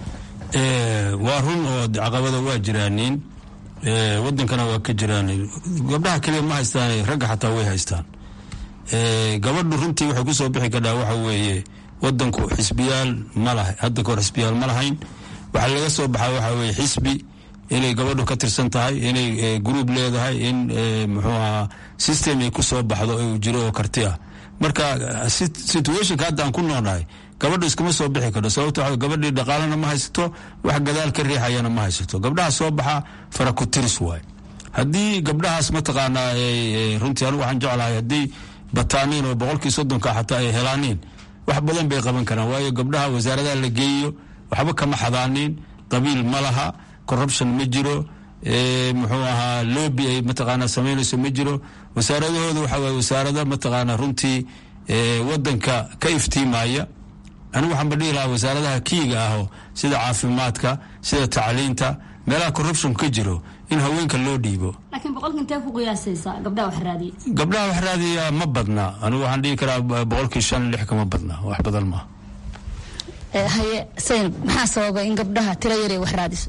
waa run oo caqabada waa jiraaniin wadankana waa ka jiraan gabdhaha kaliya ma haystaan ragga xataa way haystaan gabadhu runtii waxay ku soo bixi kadhaa waxa weeye wadanku xisbiyaal ma laha hadda kahor xisbiyaal ma lahayn waxaa laga soo baxaa waxa weeye xisbi inay gabadhu ka tirsan tahay inay group leedahay in muxuu ahaa system ay ku soo baxdo oo jiro oo karti ah marka situationka hadda aan ku noolnahay gabadhu iskama soo bixi karto sababtoo ah gabadhii dhaqaalana ma haysato wax gadaal ka riixayana ma haysato gabdhaha soo baxa fara ku tiris waay haddii gabdhahaas mataqaanaa runtii anigu waxaan jeclahay haddii bataaniin oo 30% xataa ay helaaniin wax badan bay qaban karaan waayo gabdhaha wasaaradaha la geeyo waxba kama xadaaniin qabiil ma laha corruption ma jiro muxuu ahaa lobby ay mataqaanaa samaynayso ma jiro wasaaradahooda waxa waaye wasaarada mataqaanaa runtii wadanka ka iftiimaya anigu waxaan badhihi lahaa wasaaradaha kiiga ah sida caafimaadka sida tacliinta meelaha corruption ka jiro in haweenka loo dhiibo. laakiin boqolka intee ku qiyaasaysaa gabdhaha wax raadiya? gabdhaha wax raadiya ma badna, anigu waxaan dhihi karaa 5-6 kama badna, wax badan ma. haye Zaynab, maxaa sababa in gabdhaha tiro yar ay wax raadiso?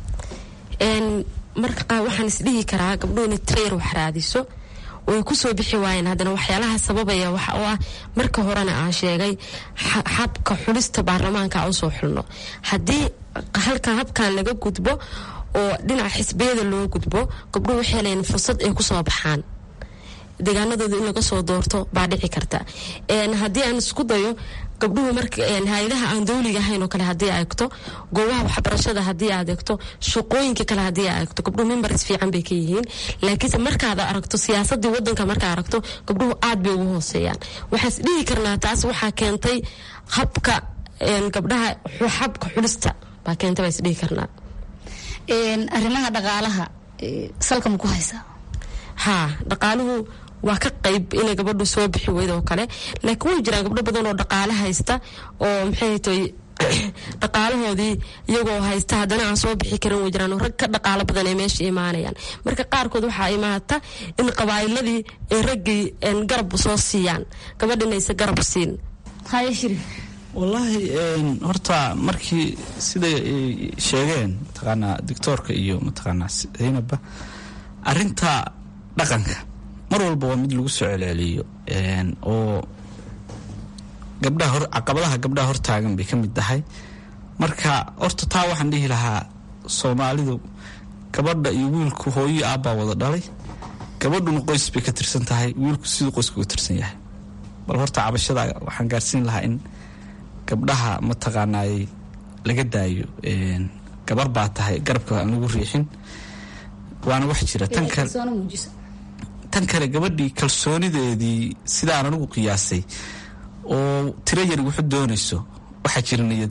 marka qaar waxaan isdhihi karaa gabdhuhu inay tiro yar wax raadiso way ku soo bixi waayeen. haddana waxyaalaha sababaya waxa oo ah marka horena aan sheegay habka xulista baarlamaanka aan usoo xulno. haddii habkan laga gudbo oo dhinaca xisbiyada loo gudbo, gabdhuhu waxay leeyihiin fursad ay kusoo baxaan deegaanadooda in laga soo doorto baa dhici karta. haddii aan isku dayo gabdhuhu marka hay'adaha aan dawliga ahayn oo kale haddii ay eegto, goobaha waxbarashada haddii aad eegto, shaqooyinka kale haddii ay eegto, gabdhuhu members fiican bay ka yihiin. laakiinse markaad aragto siyaasadii wadanka markaad aragto, gabdhuhu aad bay ugu hooseeyaan. waxaan is dhihi karnaa taas waxaa keentay habka gabdhaha habka xulista baa keentay baa is dhihi karnaa. arrimaha dhaqaalaha salka ma ku haysaa? haa, dhaqaaluhu waa ka qayb inay gabadhu soo bixi weydo oo kale, laakiin way jiraan gabdho badan oo dhaqaale haysta oo maxay tahay dhaqaalahoodii iyagoo haysta haddana aan soo bixi karin. way jiraan rag ka dhaqaalo badan ay meesha imaanayaan. marka qaarkood waxaa imaata in qabaa'iladii ay raggii garab soo siiyaan, gabadhinaysa garab siin. haye Shiri, wallaahi horta markii siday sheegeen mataqaanaa doctorka iyo mataqaanaa Zaynabba, arrinta dhaqanka mar walba waa mid lagu soo celceliyo oo caqabadaha gabdhaha hortaagan bay ka mid tahay. marka horta taa waxaan dhihi lahaa Soomaalidu gabadha iyo wiilku hooyo aabbaa wada dhalay, gabadhuna qoys bay ka tirsan tahay, wiilku siduu qoysku u tirsan yahay. bal horta cabashada waxaan gaarsiin lahaa in gabdhaha mataqaanaay laga daayo gabar baa tahay garabka aan lagu riixin, waana wax jira. tan kale gabadhii kalsoonideedii sidaan anigu qiyaasay oo tiro yar wuxuu doonayso, waxaa jira niyad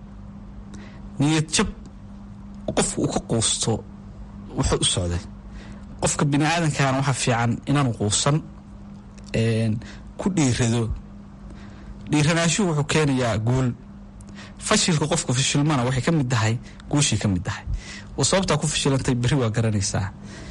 jab qofku uu ka quusto wuxuu u socday. qofka bini aadankaana waxaa fiican inaanu quusan, ku dhiiranaashuhu wuxuu keenayaa guul. fashilka qofka fashilmana waxay ka mid tahay guushii ka mid tahay, oo sababtaa ku fashilantay berri waa garanaysaa.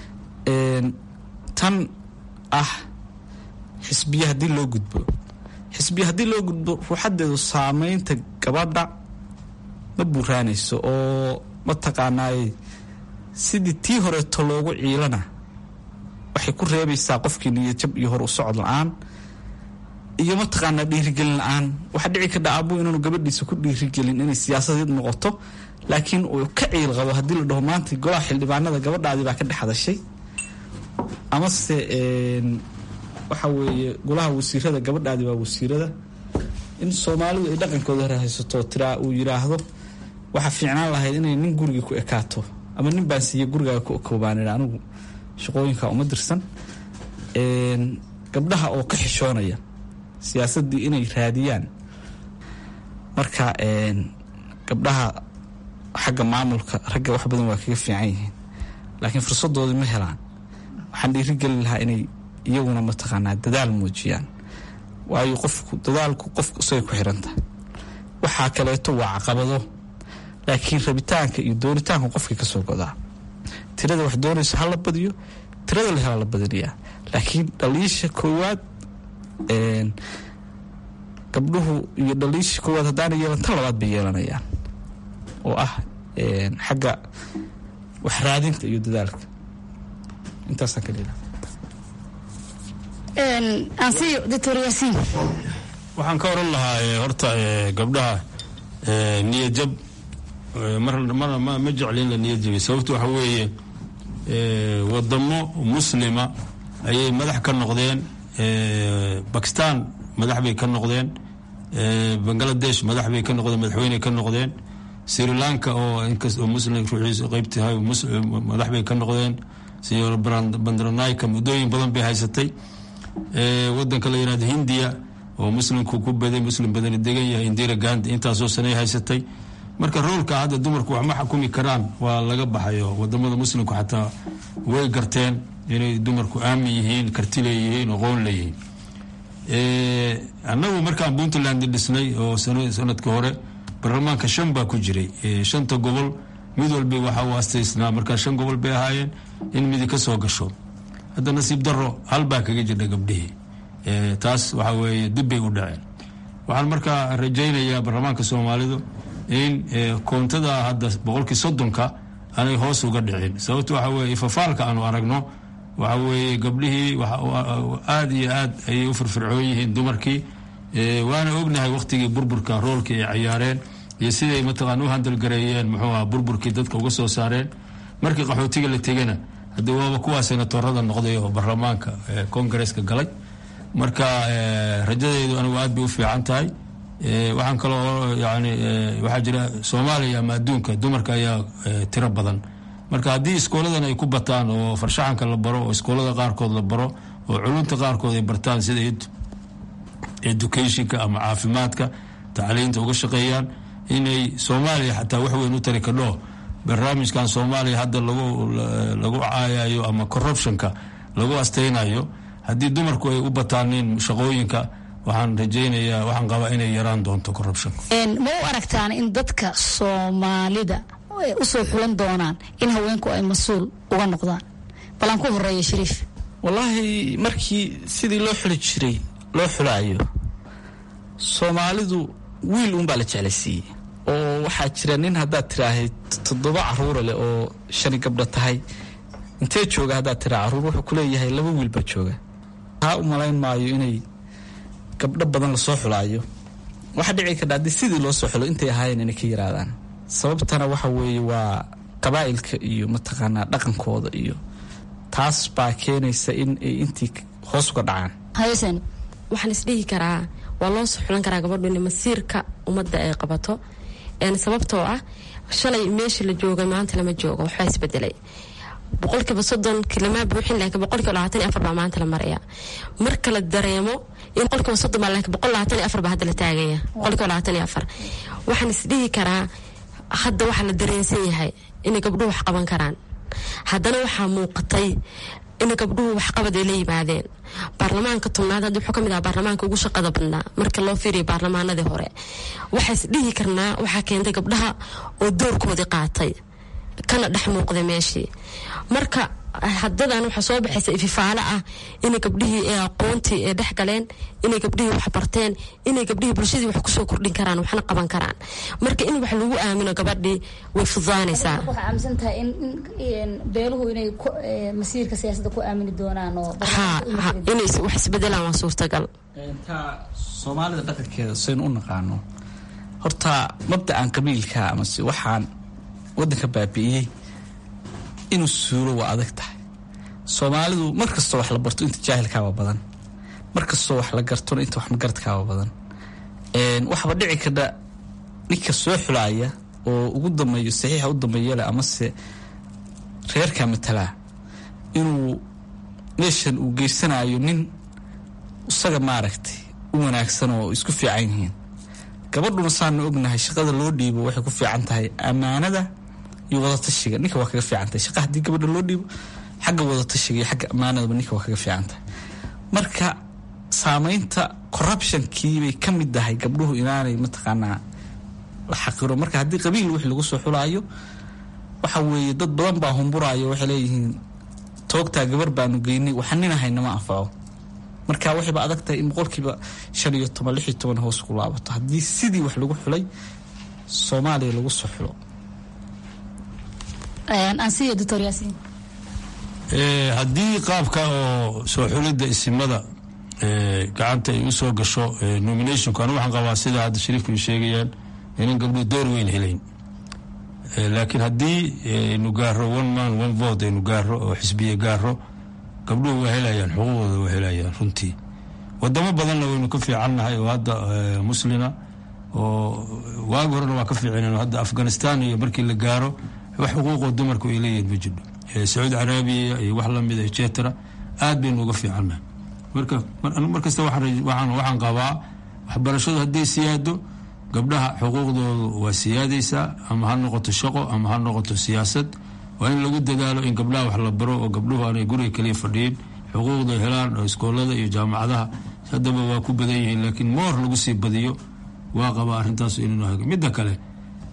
tan ah xisbiya haddii loo gudbo ruuxadeedu saameynta gabadha ma buuraanayso, oo mataqaanaay sidii tii horeeto loogu ciilana waxay ku reebaysaa qofkii niyadjab iyo hor u socod la-aan iyo mataqaanaa dhiirigelin la-aan. waxaa dhici ka dhaabuu inaanu gabadhiisa ku dhiirigelin inay siyaasadeed noqoto, laakiin uu ka ciil qabo haddii la dhaho maanta golaha xildhibaanada gabadhaadii baa ka dhex hadashay, amase waxa weeye golaha wasiirada gabadhaadii waa wasiirada. in Soomaalidu ay dhaqankooda haysato tiraa uu yiraahdo waxa fiicnaan lahayd inay nin guriga ku ekaato, ama nin baan siiya guriga ku koobaanin, anigu shaqooyinka uma dirsan. gabdhaha oo ka xishoonaya siyaasadii inay raadiyaan. marka gabdhaha xagga maamulka ragga wax badan waa kaga fiican yihiin, laakiin fursadooda ma helaan. waxaan dhiirigelin lahaa inay iyaguna mataqaanaa dadaal muujiyaan, waayo dadaalku qofku isagay ku xiran tahay. waxaa kaleeto waa caqabado, laakiin rabitaanka iyo doonitaanka qofkay ka soo godaa. tirada wax doonayso ha la badiyo, tirada la hela la badinayaa, laakiin dhaliisha koowaad gabdhuhu iyo dhaliisha koowaad haddaana yeelan tan labaad bay yeelanayaan, oo ah xagga wax raadinta iyo dadaalka. intaasaan ka leedahay. waxaan ka oran lahaa horta gabdhaha niyadjab ma jecli in la niyadjabiyo. sababta waxa weeye wadamo muslima ayay madax ka noqdeen. Bakistan madax bay ka noqdeen, Bangladesh madax bay ka noqdeen, madaxweyne ka noqdeen. Sri Lanka oo inkastoo muslim ruuxiisa qaybtahay madax bay ka noqdeen. Sr Bandaranaika muddooyin badan bay haysatay. wadanka la yiraahdo Hindiya oo muslimku ku baday, muslim badan degan yahay, Indira Gandhi intaasoo sanay haysatay. marka roolka hadda dumarku wax ma xukumi karaan, waa laga baxayo. wadamada muslimku xataa way garteen inay dumarku aamin yihiin, karti leeyihiin, aqoon leeyihiin. annagu markaan Puntland dhisnay oo sanadka hore baarlamaanka 5 baa ku jiray. 5 gobol mid walba waxa uu astaysnaa markaa 5 gobol bay ahaayeen in midi ka soo gasho. hadda nasiib daro hal baa kaga jirta gabdhihii, taas waxa weeye dib bay u dhaceen. waxaan markaa rajaynayaa baarlamaanka Soomaalidu in koontada hadda 30% aanay hoos uga dhicin. sababtu waxa weeye fafaalka aanu aragno waxa weeye gabdhihii aad iyo aad ay u firfircoon yihiin dumarkii, waana ognahay waqtigii burburka roolkii ay ciyaareen iyo siday mataqaan u handal gareeyeen muxuu ahaa burburkii dadka uga soo saareen. markii qaxootiga la tegana hadda waaba kuwa senatorada noqday oo baarlamaanka kongareeska galay. marka rajadaydu anigu aad bay u fiican tahay. waxaan kaloo yani waxaa jira Soomaaliya ama adduunka dumarka ayaa tiro badan. marka haddii iskooladan ay ku bataan oo farshaxanka la baro oo iskoolada qaarkood la baro oo culunta qaarkood ay bartaan sida educationka ama caafimaadka tacliinta uga shaqeeyaan, inay Soomaaliya xataa wax weyn u tari kadho. barnaamijkan Soomaaliya hadda lagu caayayo ama corruptionka lagu asteynayo, haddii dumarku ay u bataanin shaqooyinka, waxaan rajaynayaa waxaan qabaa inay yaraan doonto corruptionka. ma u aragtaan in dadka Soomaalida u soo xulan doonaan in haweenku ay mas'uul uga noqdaan? balan ku horeeyo Shariif. wallahi markii sidii loo xuli jiray loo xulaayo Soomaalidu wiil un baa la jeclaysiiyey oo waxaa jira nin haddaad tiraahayd 7 caruur leh oo 5 gabdho tahay intee jooga haddaad tiraa caruur wuxuu ku leeyahay 2 wiil baa jooga. taa u malayn maayo inay gabdho badan la soo xulaayo. waxa dhici karta haddii sidii loo soo xulo intay ahaayeen inay ka yiraadaan. sababtana waxa weeye waa qabaa'ilka iyo mataqaanaa dhaqankooda iyo taas baa keenaysa in ay intii hoos uga dhacaan. haysan waxaan isdhihi karaa waa loo soo xulan karaa gabadhu in masiirka ummadda ay qabato. sababtoo ah shalay meesha la jooga maanta lama joogo, waxba isbedelay. 30% kilama buuxin laakiin 24 baa maanta la maraya. marka la dareemo in 30% baa laakiin 124 baa hadda la taagaya 124. waxaan isdhihi karaa hadda waxa la dareensan yahay in gabdhuhu wax qaban karaan. haddana waxaa muuqatay in gabdhuhu wax qabad ay la yimaadeen. baarlamaanka tobnaad hadda wuxuu ka mid ahaa baarlamaanka ugu shaqada badnaa marka loo fiiriyo baarlamaanadii hore. waxaa isdhihi karnaa waxaa keentay gabdhaha oo doorkoodii qaatay kana dhex muuqday meeshii. marka haddadan waxaa soo baxaysa ififaalo ah inay gabdhihii ee aqoontii ee dhex galeen, inay gabdhihii wax barteen, inay gabdhihii bulshadii wax kusoo kordhin karaan, waxna qaban karaan. marka in wax lagu aamino gabadhii way fududaanaysaa. waxaa aaminsan tahay in beeluhu inay masiirka siyaasadda ku aamini doonaan oo inay wax isbedelaan waa suurtagal. Soomaalida dhaqankeeda saynu u naqaano horta mabda'an qabiilka ama si waxaan waddanka baabi'iyey inuu suulo waa adag tahay. Soomaalidu markastoo wax la barto inta jaahilkaaba badan, markastoo wax la gartona inta wax magaradkaaba badan. waxba dhici kada ninka soo xulaaya oo ugu dambeeyo saxiixa u dambeeyo leh amase reerka matala inuu meeshan uu geysanayo nin isaga maaragtay u wanaagsan oo isku fiican yihiin. gabadhuna saan ognahay shaqada loo dhiibo waxay ku fiican tahay amaanada iyo wada tashiga. ninka waa kaga fiican tahay shaqada haddii gabadha loo dhiibo xagga wada tashiga iyo xagga amaanada ninka waa kaga fiican tahay. marka saamaynta corruptionkii bay ka mid tahay gabdhuhu inaanay mataqaanaa la xaqiro. marka haddii qabiil wixii lagu soo xulaayo waxa weeye dad badan baa humburaayo waxay leeyihiin toogtaa gabar baanu geynay waxa ninahay nama anfaco. marka waxayba adag tahay in 15-16 hoos ku laabato haddii sidii wax lagu xulay Soomaaliya lagu soo xulo. ansiyo Dr. Yaasiin haddii qaabka oo soo xulidda isimada gacanta ay u soo gasho nominationka anu waxaan qabaa sida hadda Shariifku sheegayaan inaan gabdho door weyn helayn. laakiin haddii aynu gaaro one man one vote aynu gaaro oo xisbiye gaaro gabdhuhu waa helayaan xuquuqdooda waa helayaan runtii. wadamo badanna waynu ka fiicannahay oo hadda muslina oo waagi horena waa ka fiicineen. hadda Afghanistan iyo markii la gaaro wax xuquuqoo dumarku ay leeyihiin ma jiro. Saudi Arabia iyo wax lamid ah jeetara aad baynu uga fiicannahay. markasta waxaan qabaa waxbarashadu hadday siyaado gabdhaha xuquuqdoodu waa siyaadaysaa, ama ha noqoto shaqo ama ha noqoto siyaasad. waa in lagu dadaalo in gabdhaha wax la baro oo gabdhuhu aanay guriga kaliya fadhiyin, xuquuqda helaan oo iskoolada iyo jaamacadaha haddaba waa ku badan yihiin. laakiin moor lagu sii badiyo waa qabaa arrintaas inuu hago. midda kale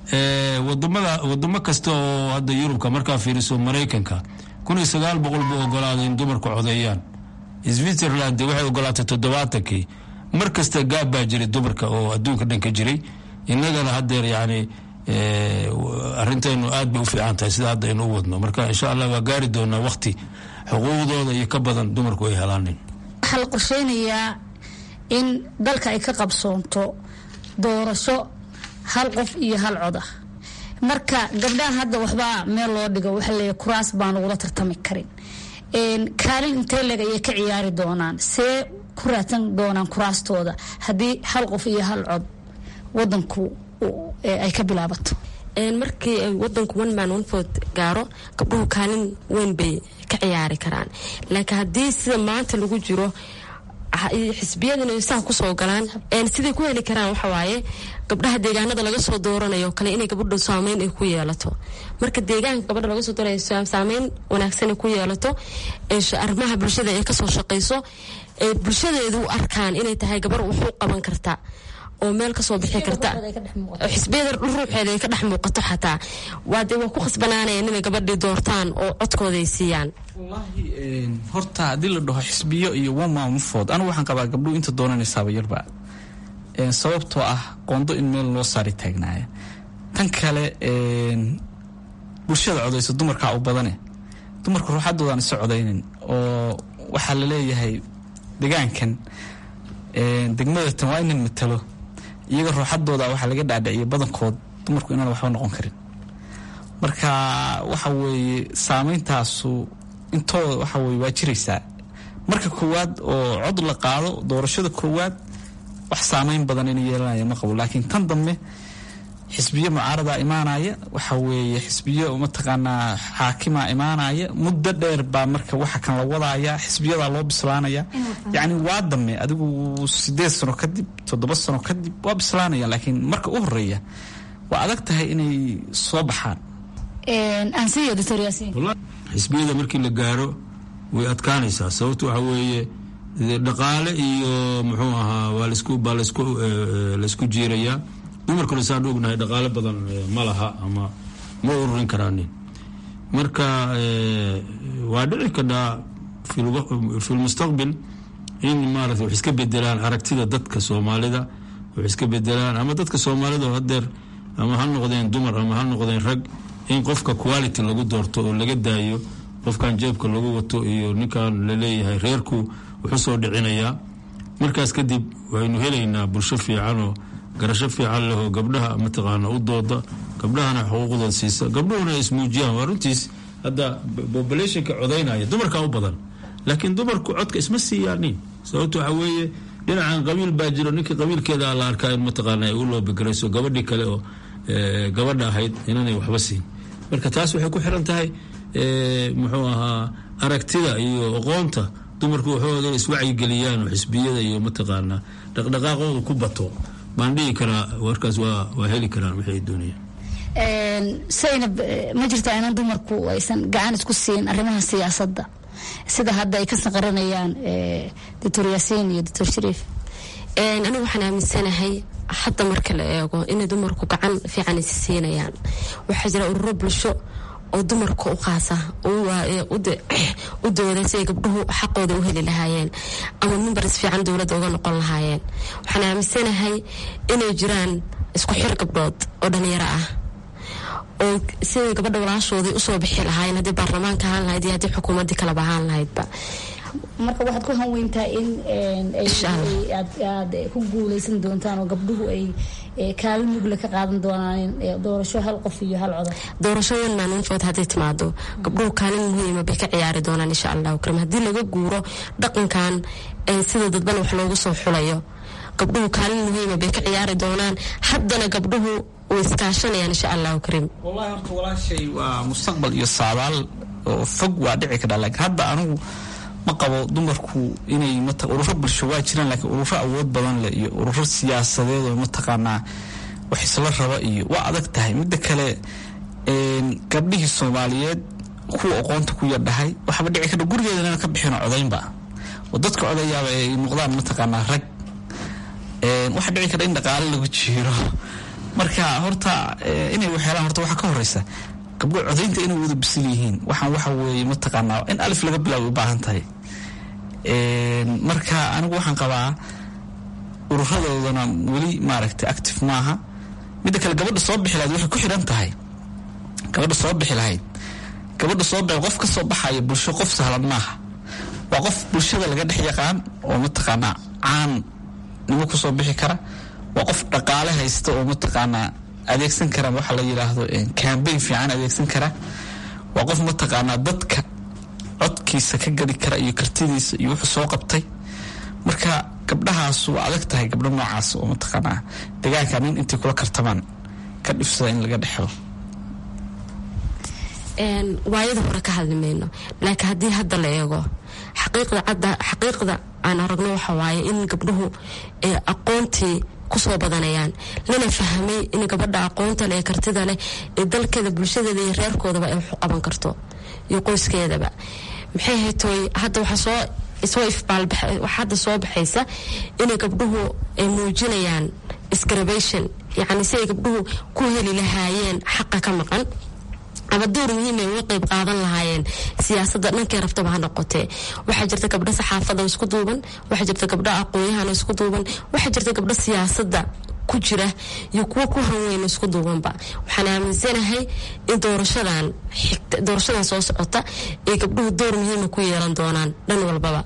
wadamo kasta oo hadda yurubka markaa fiiriso maraykanka 1900 buu ogolaaday in dumarku codeeyaan. Switzerland waxay ogolaatay 70kii. mar kasta gaab baa jiray dumarka oo adduunka dhan ka jiray. innagana haddeer yani arrinteenu aad bay u fiican tahay sida hadda aynu u wadno. marka insha allah waa gaari doonaa waqti xuquuqdooda iyo ka badan dumarku ay helaanin. waxaa la qorsheynayaa in dalka ay ka qabsoonto doorasho hal qof iyo hal cod ah. marka gabdhaha hadda waxbaa meel loo dhigo waxa leeyahay kuraas baan ugula tartami karin. kaalin intee leg ayay ka ciyaari doonaan, see ku raadsan doonaan kuraastooda haddii hal qof iyo hal cod wadanku ay ka bilaabato. markii ay wadanku one man one vote gaaro gabdhuhu kaalin weyn bay ka ciyaari karaan. laakiin haddii sida maanta lagu jiro xisbiyadana saa kusoo galaan siday ku heli karaan waxa waaye gabdhaha deegaanada laga soo dooranayo kale inay gabadhu saameyn ay ku yeelato. marka deegaanka gabadha laga soo doorayo saameyn wanaagsan ay ku yeelato, arrimaha bulshada ay kasoo shaqayso, bulshadeedu u arkaan inay tahay gabar wax u qaban karta oo meel kasoo bixi karta, xisbiyada ruuxeeda ay ka dhex muuqato xataa waa ku khasbanaanayeen inay gabadhii doortaan oo codkooda ay siiyaan. wallaahi horta haddii la dhaho xisbiyo iyo one man one vote anigu waxaan qabaa gabdhuhu inta doonanaysaaba yarba sababtoo ah qoondo in meel loo saari taagnaaya. tan kale bulshada codayso dumarkaa u badane, dumarku ruuxadoodaan isa codaynin oo waxaa la leeyahay degaankan degmada tan waa inan matalo iyaga ruuxadooda waxaa laga dhaadhiciya badankood dumarku inaan waxba noqon karin. marka waxa weeye saameyntaasu intooda waxa weye waa jiraysaa. marka koowaad oo cod la qaado doorashada koowaad wax saameyn badan inay yeelanaya ma qabo, laakiin tan dambe xisbiyo mucaarada imaanaya, waxa weeye xisbiyo mataqaanaa xaakima imaanaya, muddo dheer baa marka waxa kan la wadaya, xisbiyada loo bislaanaya. yani waa dame adigu 8 sano kadib 7 sano kadib waa bislaanaya, laakiin marka u horeeya waa adag tahay inay soo baxaan. ansiyo Dr. Yaasiin xisbiyada markii la gaaro way adkaanaysaa sababtu waxa weeye dhaqaale iyo muxuu ahaa waa la isku jiirayaa. dumarkuna saan ognahay dhaqaale badan ma laha ama ma ururin karaanin. marka waa dhici kadhaa fi lmustaqbil in maarata wax iska bedelaan aragtida dadka Soomaalida, wax iska bedelaan ama dadka Soomaalida oo hadeer ama ha noqdeen dumar ama ha noqdeen rag, in qofka quality lagu doorto oo laga daayo qofkan jeebka lagu wato iyo ninkan la leeyahay reerku wuxuu soo dhicinayaa. markaas kadib waynu helaynaa bulsho fiican oo garasho fiican leh oo gabdhaha mataqaana u dooda, gabdhahana xuquuqdooda siisa, gabdhuhuna ismuujiyaan. waa runtiis hadda populationka codaynaya dumarka u badan, laakiin dumarku codka isma siiyaanin. sababto waxa weeye dhinacan qabiil baa jiro, ninka qabiilkeeda la arkaa in mataqaana ay u loobigarayso gabadhii kale oo gabadha ahayd inaanay waxba siin. marka taas waxay ku xiran tahay muxuu ahaa aragtida iyo aqoonta dumarku waxooda iswacyigeliyaan oo xisbiyada iyo mataqaana dhaqdhaqaaqooda ku bato baan dhihi karaa. warkaas waa heli karaan wixii ay doonayaan. Zainab, ma jirtaa inaan dumarku aysan gacan isku siin arrimaha siyaasadda sida hadda ay ka saqaranayaan Dr. Yaasiin iyo Dr. Shariif? anigu waxaan aaminsanahay hadda marka la eego inay dumarku gacan fiican is siinayaan. waxaa jira ururo bulsho oo dumarka u qaasa u dooda si ay gabdhuhu xaqooda u heli lahaayeen ama membaris fiican dowladda uga noqon lahaayeen. waxaan aaminsanahay inay jiraan isku xir gabdhood oo dhalinyaro ah oo siday gabadha walaashoodii usoo bixi lahaayeen haddii baarlamaanka ahaan lahayd iyo haddii xukuumaddii kalaba ahaan lahaydba. marka waxaad ku hanweyntaa in aad ku guuleysan doontaan oo gabdhuhu ay kaalin mugle ka qaadan doonaan doorasho hal qof iyo hal codad. doorasho one man one vote haddii timaado gabdhuhu kaalin muhiima bay ka ciyaari doonaan insha allahu karim. haddii laga guuro dhaqankan sida dadban wax loogu soo xulayo gabdhuhu kaalin muhiima bay ka ciyaari doonaan. haddana gabdhuhu way iskaashanayaan insha allahu karim. wallahi horta walaashay waa mustaqbal iyo saadaal oo fog waa dhici kadhaa, laakiin hadda anigu ma qabo dumarku inay ururo bulsho waa jiraan, laakiin ururo awood badan leh iyo ururo siyaasadeed oo mataqaanaa wax isla raba iyo waa adag tahay. midda kale gabdhihii Soomaaliyeed kuwa aqoonta ku yardhahay waxba dhici kadha gurigeeda inaan ka bixino codaynba oo dadka codayaaba ay noqdaan mataqaanaa rag. waxa dhici kadha in dhaqaale lagu jiiro marka horta inay waxyeelaan horta waxaa ka horeysa gabdho codaynta inay wada bisil yihiin waxaan waxa weeye mataqaanaa in alif laga bilaabo u baahan tahay. Marka anigu waxaan qabaa ururadoodana weli maaragtay active maaha. midda kale gabadha soo bixi lahayd waxay ku xidhan tahay gabadha soo bixi lahayd qof ka soo baxaya bulsho qof sahlan maaha. waa qof bulshada laga dhex yaqaan oo mataqaanaa caan nimo ku soo bixi kara. waa qof dhaqaale haysta oo mataqaanaa adeegsan kara waxa la yiraahdo campaign fiican adeegsan kara. waa qof mataqaanaa dadka codkiisa ka gadi kara iyo kartidiisa iyo wuxuu soo qabtay. marka gabdhahaas waa adag tahay gabdho noocaas oo mataqaanaa deegaanka nin intii kula kartamaan ka dhifsada in laga dhexo. waayada hore ka hadli mayno laakiin haddii hadda la eego xaqiiqda aan aragno waxa waaye in gabdhuhu aqoontii kusoo badanayaan lana fahmay in gabadha aqoonta leh kartida leh ee dalkeeda bulshadeeda iyo reerkoodaba ay wax u qaban karto iyo qoyskeedaba. maxay haytooy hadda waxa hadda soo baxaysa inay gabdhuhu ay muujinayaan isgarabation yacni si ay gabdhuhu ku heli lahaayeen xaqa ka maqan ama door muhiim ay uga qayb qaadan lahaayeen siyaasadda dhankay rabtaba ha noqotee. waxaa jirta gabdho saxaafada isku duuban, waxaa jirta gabdho aqoon-yahana isku duuban, waxaa jirta gabdho siyaasadda ku jira iyo kuwo ku hanweyn isku duubanba. waxaan aaminsanahay in doorashadan soo socota ay gabdhuhu door muhiima ku yeelan doonaan dhan walbaba.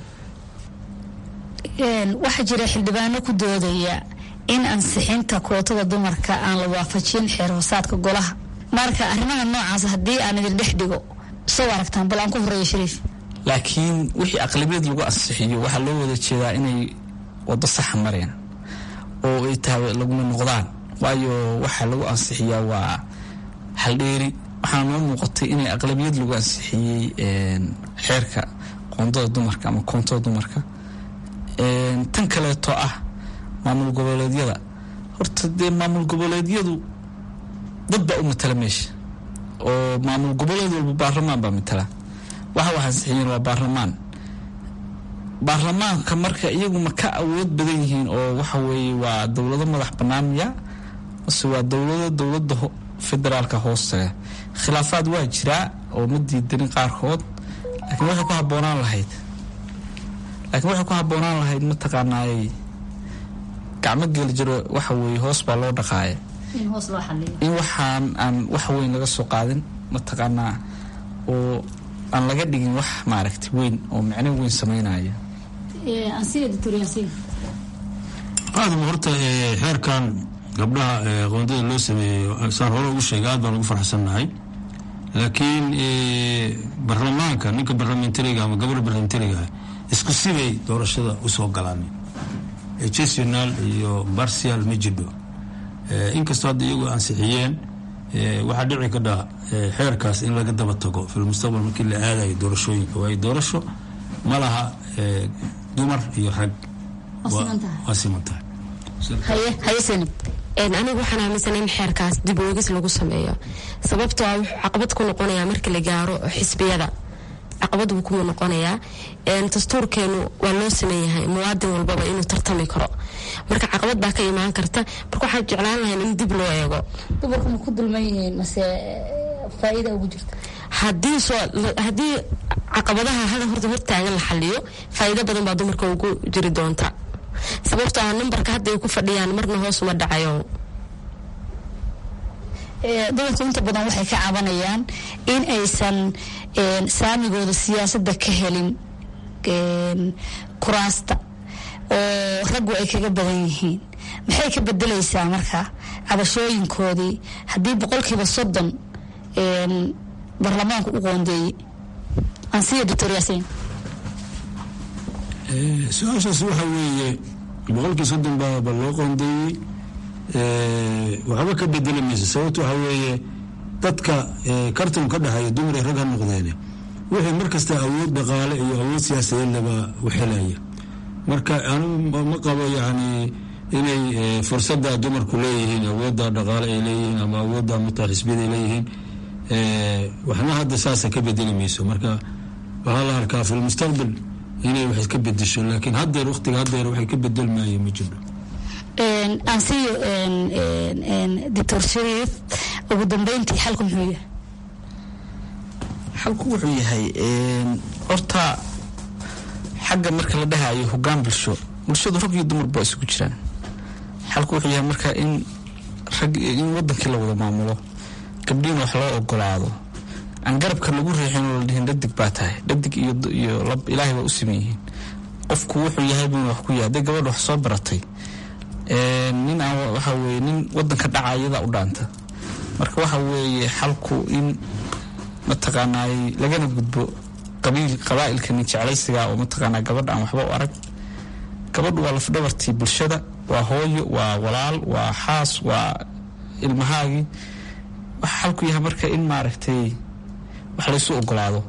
waxaa jira xildhibaano ku doodaya in ansixinta kootada dumarka aan la waafajin xeer hoosaadka golaha. marka arrimaha noocaas haddii aan idin dhex dhigo soo aragtaan bal aan ku horeeyo Shariif. laakiin wixii aqlabiyad lagu ansixiyo waxaa loo wada jeedaa inay wado sax mareen oo ay tahay laguna noqdaan. waayo waxa lagu ansixiyaa waa haldheeri. waxaa noo muuqatay inay aqlabiyad lagu ansixiyey xeerka qoondada dumarka ama koontada dumarka. tan kaleeto ah maamul goboleedyada. horta dee maamul goboleedyadu dad baa u matala meesha oo maamul goboleed walba baarlamaan baa matala. waxa ansixiyeen waa baarlamaanka marka iyagu ma ka awood badan yihiin oo waxa weeye waa dowlado madax banaanaya mase waa dowladda federaalka hoostaga. khilaafaad waa jiraa oo ma diidanin qaarkood laakiin waxay ku habboonaan lahayd mataqaanaay gacmo geli jiro waxa weeye hoos baa loo dhaqaaya in waxaan aan wax weyn laga soo qaadin mataqaanaa oo aan laga dhigin wax maaragtay weyn oo macno weyn sameynaya. aadama horta xeerkan gabdhaha qoondada loo sameeyo saan hore ugu sheegay aad baan ugu farxsannahay. laakiin baarlamaanka ninka barlamentariga ama gabadha barlamentariga isku siday doorashada usoo galaan exceptional iyo partial ma jidho. inkastoo hadda iyagu ansixiyeen waxaa dhici kadha xeerkaas in laga daba tago fil mustaqbal markii la aadayo doorashooyinka. waayo doorasho ma laha dumar iyo rag waa siman tahay. anigu waxaan aaminsanahay in xeerkaas dib oogis lagu sameeyo sababtoo ah wuxuu caqabad ku noqonayaa markii la gaaro xisbiyada. caqabad buu ku noqonayaa. dastuurkeenu waa loo sameeyahay muwaadin walbaba inuu tartami karo. marka caqabad baa ka imaan karta. marka waxaan jeclaan lahayn in dib loo eego. dumarku ma ku dulman yihiin mase faa'iido ugu jirta? haddii caqabadaha hortaagan la xaliyo faa'iido badan baa dumarka ugu jiri doonta. sababtoo ah nambarka hadda ay ku fadhiyaan marna hoos uma dhacayo. dumarku inta badan waxay ka cabanayaan in aysan saamigooda siyaasadda ka helin kuraasta oo raggu ay kaga badan yihiin. maxay ka bedelaysaa marka cabashooyinkoodii haddii 30% baarlamaanku u qoondeeyey? ansiya Dr. Yaasiin. su-aashaas waxa weeye 30% baa loo qoondeeyey. waxba ka bedeli mayso. sababta waxa weeye dadka kartan ka dhexeeya dumar iyo rag ha noqdeen wixii markasta awood dhaqaale iyo awood siyaasadeed laba waxelaya. marka anigu ma qabo yani inay fursadda dumarku leeyihiin awoodda dhaqaale ay leeyihiin ama awoodda xisbiyada ay leeyihiin. waxna hadda saasa ka bedeli mayso. marka waxaa la arkaa fil mustaqbal inay wax ka bedesho laakiin haddeer waqtiga haddeer waxay ka bedelmayeen ma jiro. aan siiyo doctor shariif ugu dambeyntii xalku muxuu yahay? xalku wuxuu yahay horta xagga marka la dhahayo hoggaan bulshadu rag iyo dumar baa isugu jiraan. xalku wuxuu yahay marka in wadankii la wada maamulo, gabdhiina wax loo ogolaado, aan garabka lagu riixin oo la dhihin dhadig baa tahay. dhadig iyo lab ilaahay waa u siman yihiin. qofku wuxuu yahay buu wax ku yahay. hadday gabadha wax soo baratay nin aan waxa weeye nin wadanka dhacayada u dhaanta. marka waxa weeye xalku in mataqaanaa lagana gudbo qabaa'ilka nin jeclaysiga oo mataqaanaa gabadha aan waxba u arag. gabadhu waa lafdhabartii bulshada, waa hooyo, waa walaal, waa xaas, waa ilmahaagii. waxa xalku yahay marka in maaragtay wax laysu ogolaado.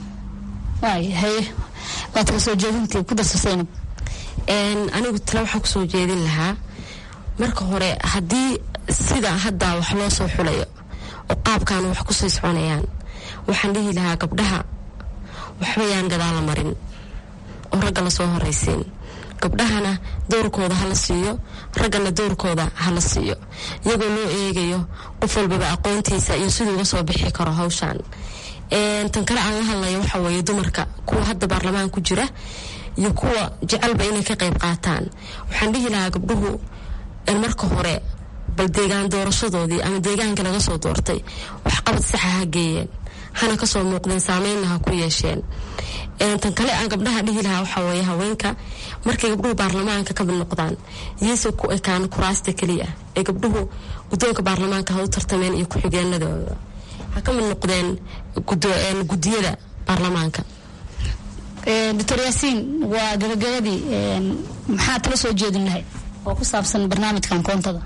haye waad kasoo jeedintii ku darso Zaynab. anigu tala waxaan kusoo jeedin lahaa marka hore haddii sida hadda wax loo soo xulayo oo qaabkan wax ku sii soconayaan, waxaan dhihi lahaa gabdhaha waxba yaan gadaal la marin oo ragga la soo horaysiin. gabdhahana doorkooda hala siiyo, raggana doorkooda hala siiyo, iyagoo loo eegayo qof walbaba aqoontiisa iyo siduu uga soo bixi karo hawshan. tan kale aan la hadlayo waxa weeye dumarka kuwa hadda baarlamaan ku jira iyo kuwa jecelba inay ka qayb qaataan. waxaan dhihi lahaa gabdhuhu marka hore bal deegaan doorashadoodii ama deegaanka laga soo doortay waxqabad saxa ha geeyeen, hana ka soo muuqdeen, saameynna ha ku yeesheen. tan kale aan gabdhaha dhihi lahaa waxa weeye haweenka markay gabdhuhu baarlamaanka ka mid noqdaan iyasoo ku ekaan kuraasta keliya ee gabdhuhu guddoonka baarlamaanka ha u tartameen iyo ku-xigeenadooda ha ka mid noqdeen guddiyada baarlamaanka. doctor yaasiin waa gabagabadii maxaa tala soo jeedin lahayd oo ku saabsan barnaamijkan koontada?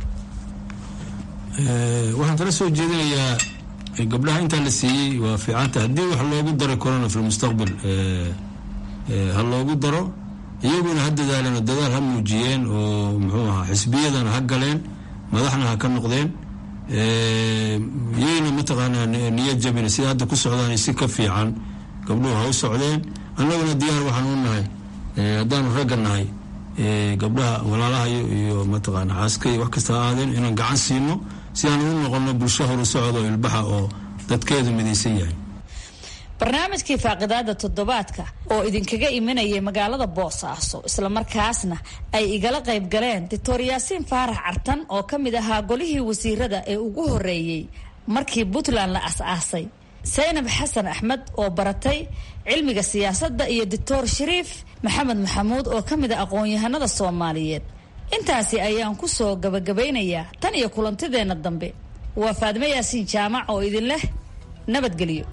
waxaan tala soo jeedinayaa gabdhaha intaa la siiyey waa fiicanta. haddii wax loogu daro corona fi lmustaqbal ha loogu daro, iyaguna ha dadaaleen oo dadaal ha muujiyeen oo muxuu ahaa xisbiyadana ha galeen, madaxna ha ka noqdeen. iyagana mataqaanaa niyad jabina sida hadda ku socdaan si ka fiican gabdhuhu ha u socdeen. annaguna diyaar waxaan u nahay haddaanu ragga nahay gabdhaha walaalaha iyo mataqaanaa xaaskay wax kasta ha aadeen inaan gacan siino si aan u noqono bulsho horu socdo ilbaxa oo dadkeedu midaysan yahay. barnaamijkii faaqidaada toddobaadka oo idinkaga imanayay magaalada Boosaaso islamarkaasna ay igala qayb galeen doctor Yaasiin Faarax Cartan oo ka mid ahaa golihii wasiirada ee ugu horeeyay markii Puntland la asaasay, Zaynab Xasan Axmed oo baratay cilmiga siyaasadda iyo doctor Shariif Maxamed Maxamuud oo ka mid ah aqoon-yahanada Soomaaliyeed. intaasi ayaan ku soo gabagabeynayaa tan iyo kulantideena dambe. waa Faadime Yaasiin Jaamac oo idin leh nabadgelyo.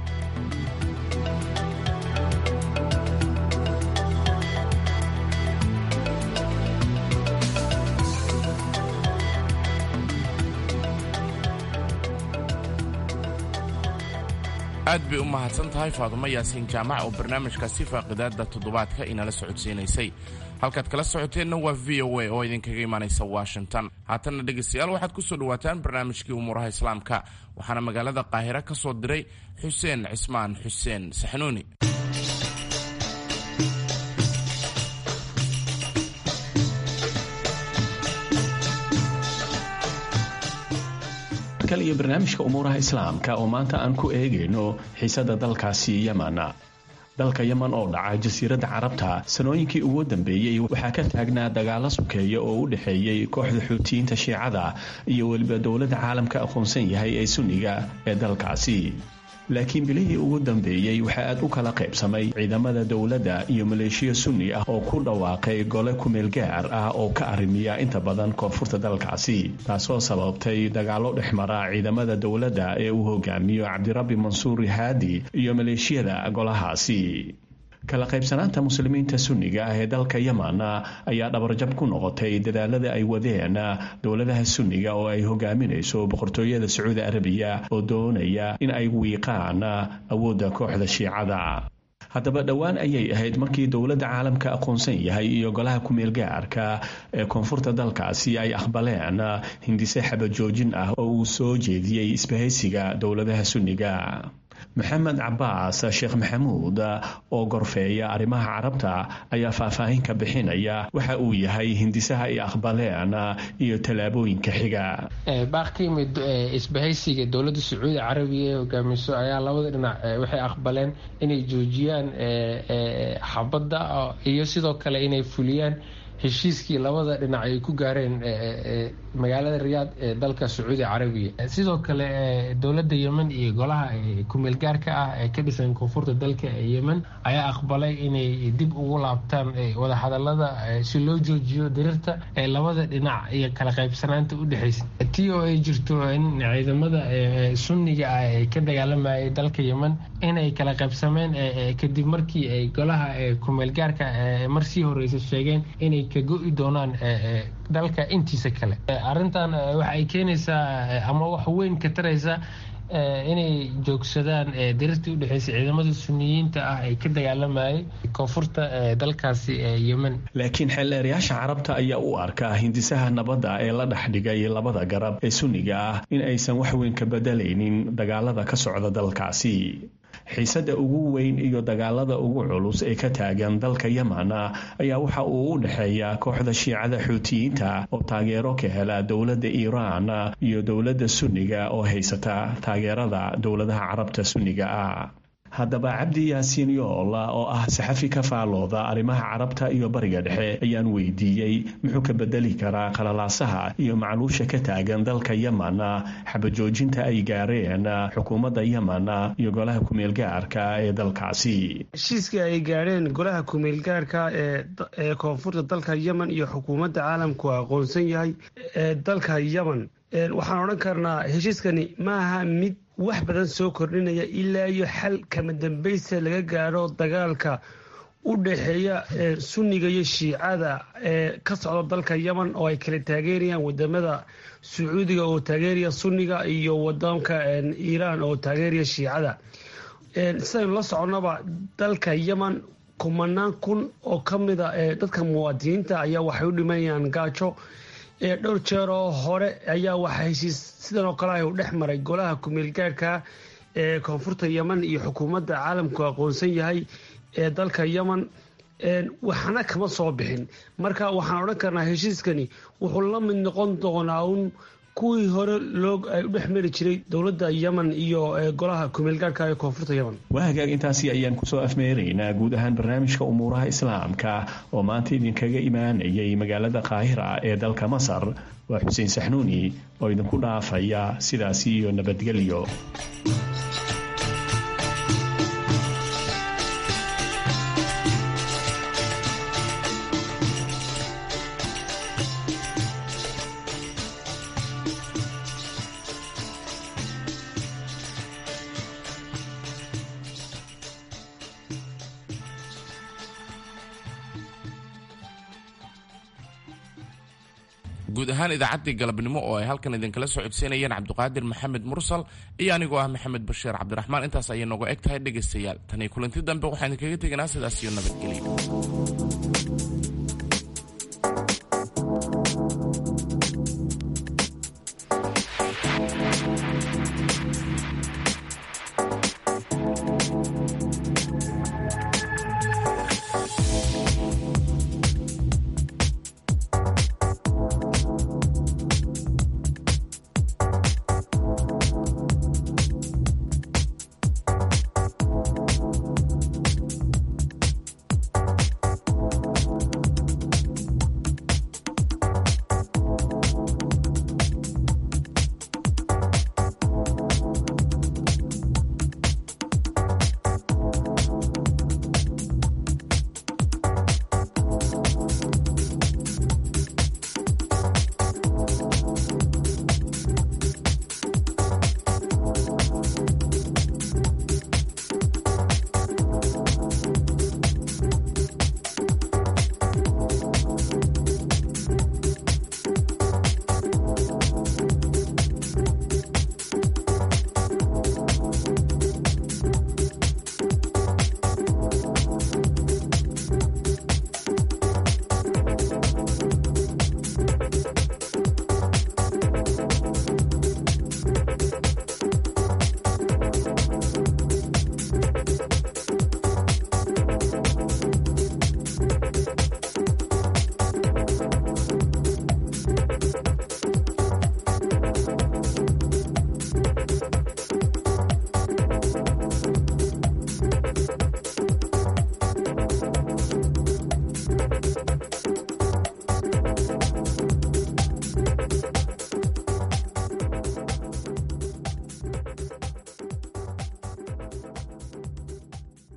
aad bay u mahadsan tahay Faadimo Yaasiin Jaamac oo barnaamijkaasi faaqidaada toddobaadka inala socodsiinaysay. halkaad kala socoteenna waa VOA oo idinkaga imaanaysa Washington. haatanna dhegaystayaal waxaad ku soo dhawaataan barnaamijkii umuuraha islaamka, waxaana magaalada Qaahira ka soo diray Xuseen Cismaan Xuseen Saxnuuni. iyo barnaamijka umuuraha islaamka oo maanta aan ku eegayno xiisada dalkaasi Yemen. dalka Yemen oo dhaca jasiiradda Carabta sanooyinkii ugu dambeeyay waxaa ka taagnaa dagaalo sukeeya oo u dhaxeeyay kooxda Xuutiyiinta Shiicada iyo waliba dowladda caalamka aqoonsan yahay ee Sunniga ee dalkaasi. laakiin bilihii ugu dambeeyay waxaa aad u kala qaybsamay ciidamada dowladda iyo maleeshiya Sunni ah oo ku dhawaaqay gole kumeel gaar ah oo ka arrimiya inta badan koonfurta dalkaasi, taasoo sababtay dagaalo dhexmara ciidamada dowladda ee uu hogaamiyo Cabdirabbi Mansuur Haadi iyo maleeshiyada golahaasi. kala qaybsanaanta muslimiinta Sunniga ah ee dalka Yemen ayaa dhabarjab ku noqotay dadaalada ay wadeen dowladaha Sunniga oo ay hogaaminayso boqortooyada Sacuudi Arabiya oo doonaya in ay wiiqaan awoodda kooxda Shiicada. haddaba dhowaan ayay ahayd markii dowladda caalamka aqoonsan yahay iyo golaha kumeel gaarka ee koonfurta dalkaasi ay aqbaleen hindise xabad joojin ah oo uu soo jeediyey isbahaysiga dowladaha Sunniga. maxamed cabaas sheekh maxamuud oo gorfeeya arrimaha carabta ayaa faahfaahin ka bixinaya waxa uu yahay hindisaha ay aqbaleen iyo tallaabooyinka xiga. baaq ka yimid isbahaysiga dowladda sacuudi carabiga ee hogaamiso ayaa labada dhinac waxay aqbaleen inay joojiyaan xabadda iyo sidoo kale inay fuliyaan heshiiskii labada dhinac ay ku gaareen magaalada riyaad ee dalka sacuudi carabiya. sidoo kale dowladda yemen iyo golaha kumeelgaarka ah ee ka dhisan koonfurta dalka yemen ayaa aqbalay inay dib ugu laabtaan wadahadalada si loo joojiyo dirirta ee labada dhinac iyo kala qaybsanaanta u dhexaysa tii oo ay jirto in ciidamada sunniga ah ee ka dagaalamayay dalka yemen inay kala qaybsameen kadib markii ay golaha kumeelgaarka marsii horeysa sheegeen inay ka go-i doonaan dalka intiisa kale. arrintan waxa ay keenaysaa ama wax weyn ka taraysa inay joogsadaan dirirtii udhexeysa ciidamada suniyiinta ah ee ka dagaalamayay koonfurta dalkaasi yemen. laakiin xeelleerayaasha carabta ayaa u arkaa hindisaha nabadda ee la dhexdhigay labada garab ee sunniga ah in aysan wax weyn ka bedelaynin dagaalada ka socda dalkaasi. xiisada ugu weyn iyo dagaalada ugu culus ee ka taagan dalka yemen ayaa waxa uu u dhexeeya kooxda shiicada xuutiyiinta oo taageero ka hela dowladda iiraan iyo dowladda sunniga oo haysata taageerada dowladaha carabta sunniga ah. haddaba cabdi yaasiin yool oo ah saxafi ka faalooda arrimaha carabta iyo bariga dhexe ayaan weydiiyey muxuu ka bedeli karaa qalalaasaha iyo macluusha ka taagan dalka yemen xabajoojinta ay gaareen xukuumadda yemen iyo golaha kumeelgaarka ee dalkaasi. heshiiskii ay gaareen golaha kumeelgaarka ee koonfurta dalka yemen iyo xukuumadda caalamku aqoonsan yahay ee dalka yemen waxaan odhan karnaa heshiiskani maaha mid wax badan soo kordhinaya ilaa iyo xal kama dambaysa laga gaaro dagaalka u dhexeeya sunniga iyo shiicada ee ka socda dalka yemen oo ay kala taageerayaan wadamada sacuudiga oo taageeraya sunniga iyo wadanka iiraan oo taageeraya shiicada. sidaynu la soconaba dalka yemen kumanaan kun oo ka mida dadka muwaadiniinta ayaa waxay u dhimanayaan gaajo. dhowr jeer oo hore ayaa waxaa heshiis sidan oo kale ah u dhex maray golaha kumeelgaarka ee koonfurta yemen iyo xukuumadda caalamku aqoonsan yahay ee dalka yemen waxna kama soo bixin. marka waxaan odhan karnaa heshiiskani wuxuu la mid noqon doonaa un kuwii hore ay u dhex mari jiray dowladda yemen iyo golaha kumeelgaarka ee koonfurta yemen. waa hagaag intaasi ayaan kusoo afmeeraynaa guud ahaan barnaamijka umuuraha islaamka oo maanta idinkaga imaanayay magaalada qaahira ee dalka masar. waa xuseen saxnuuni oo idinku dhaafaya sidaasi iyo nabadgelyo. guud ahaan idaacaddii galabnimo oo ay halkan idinkala soo codsiinayeen cabdiqaadir maxamed mursal iyo anigoo ah maxamed bashiir cabdiraxmaan. intaas ayay nooga eg tahay dhegaystayaal. tanii kulanti dambe waxaan idinkaga teganaa sidaas iyo nabadgelyo.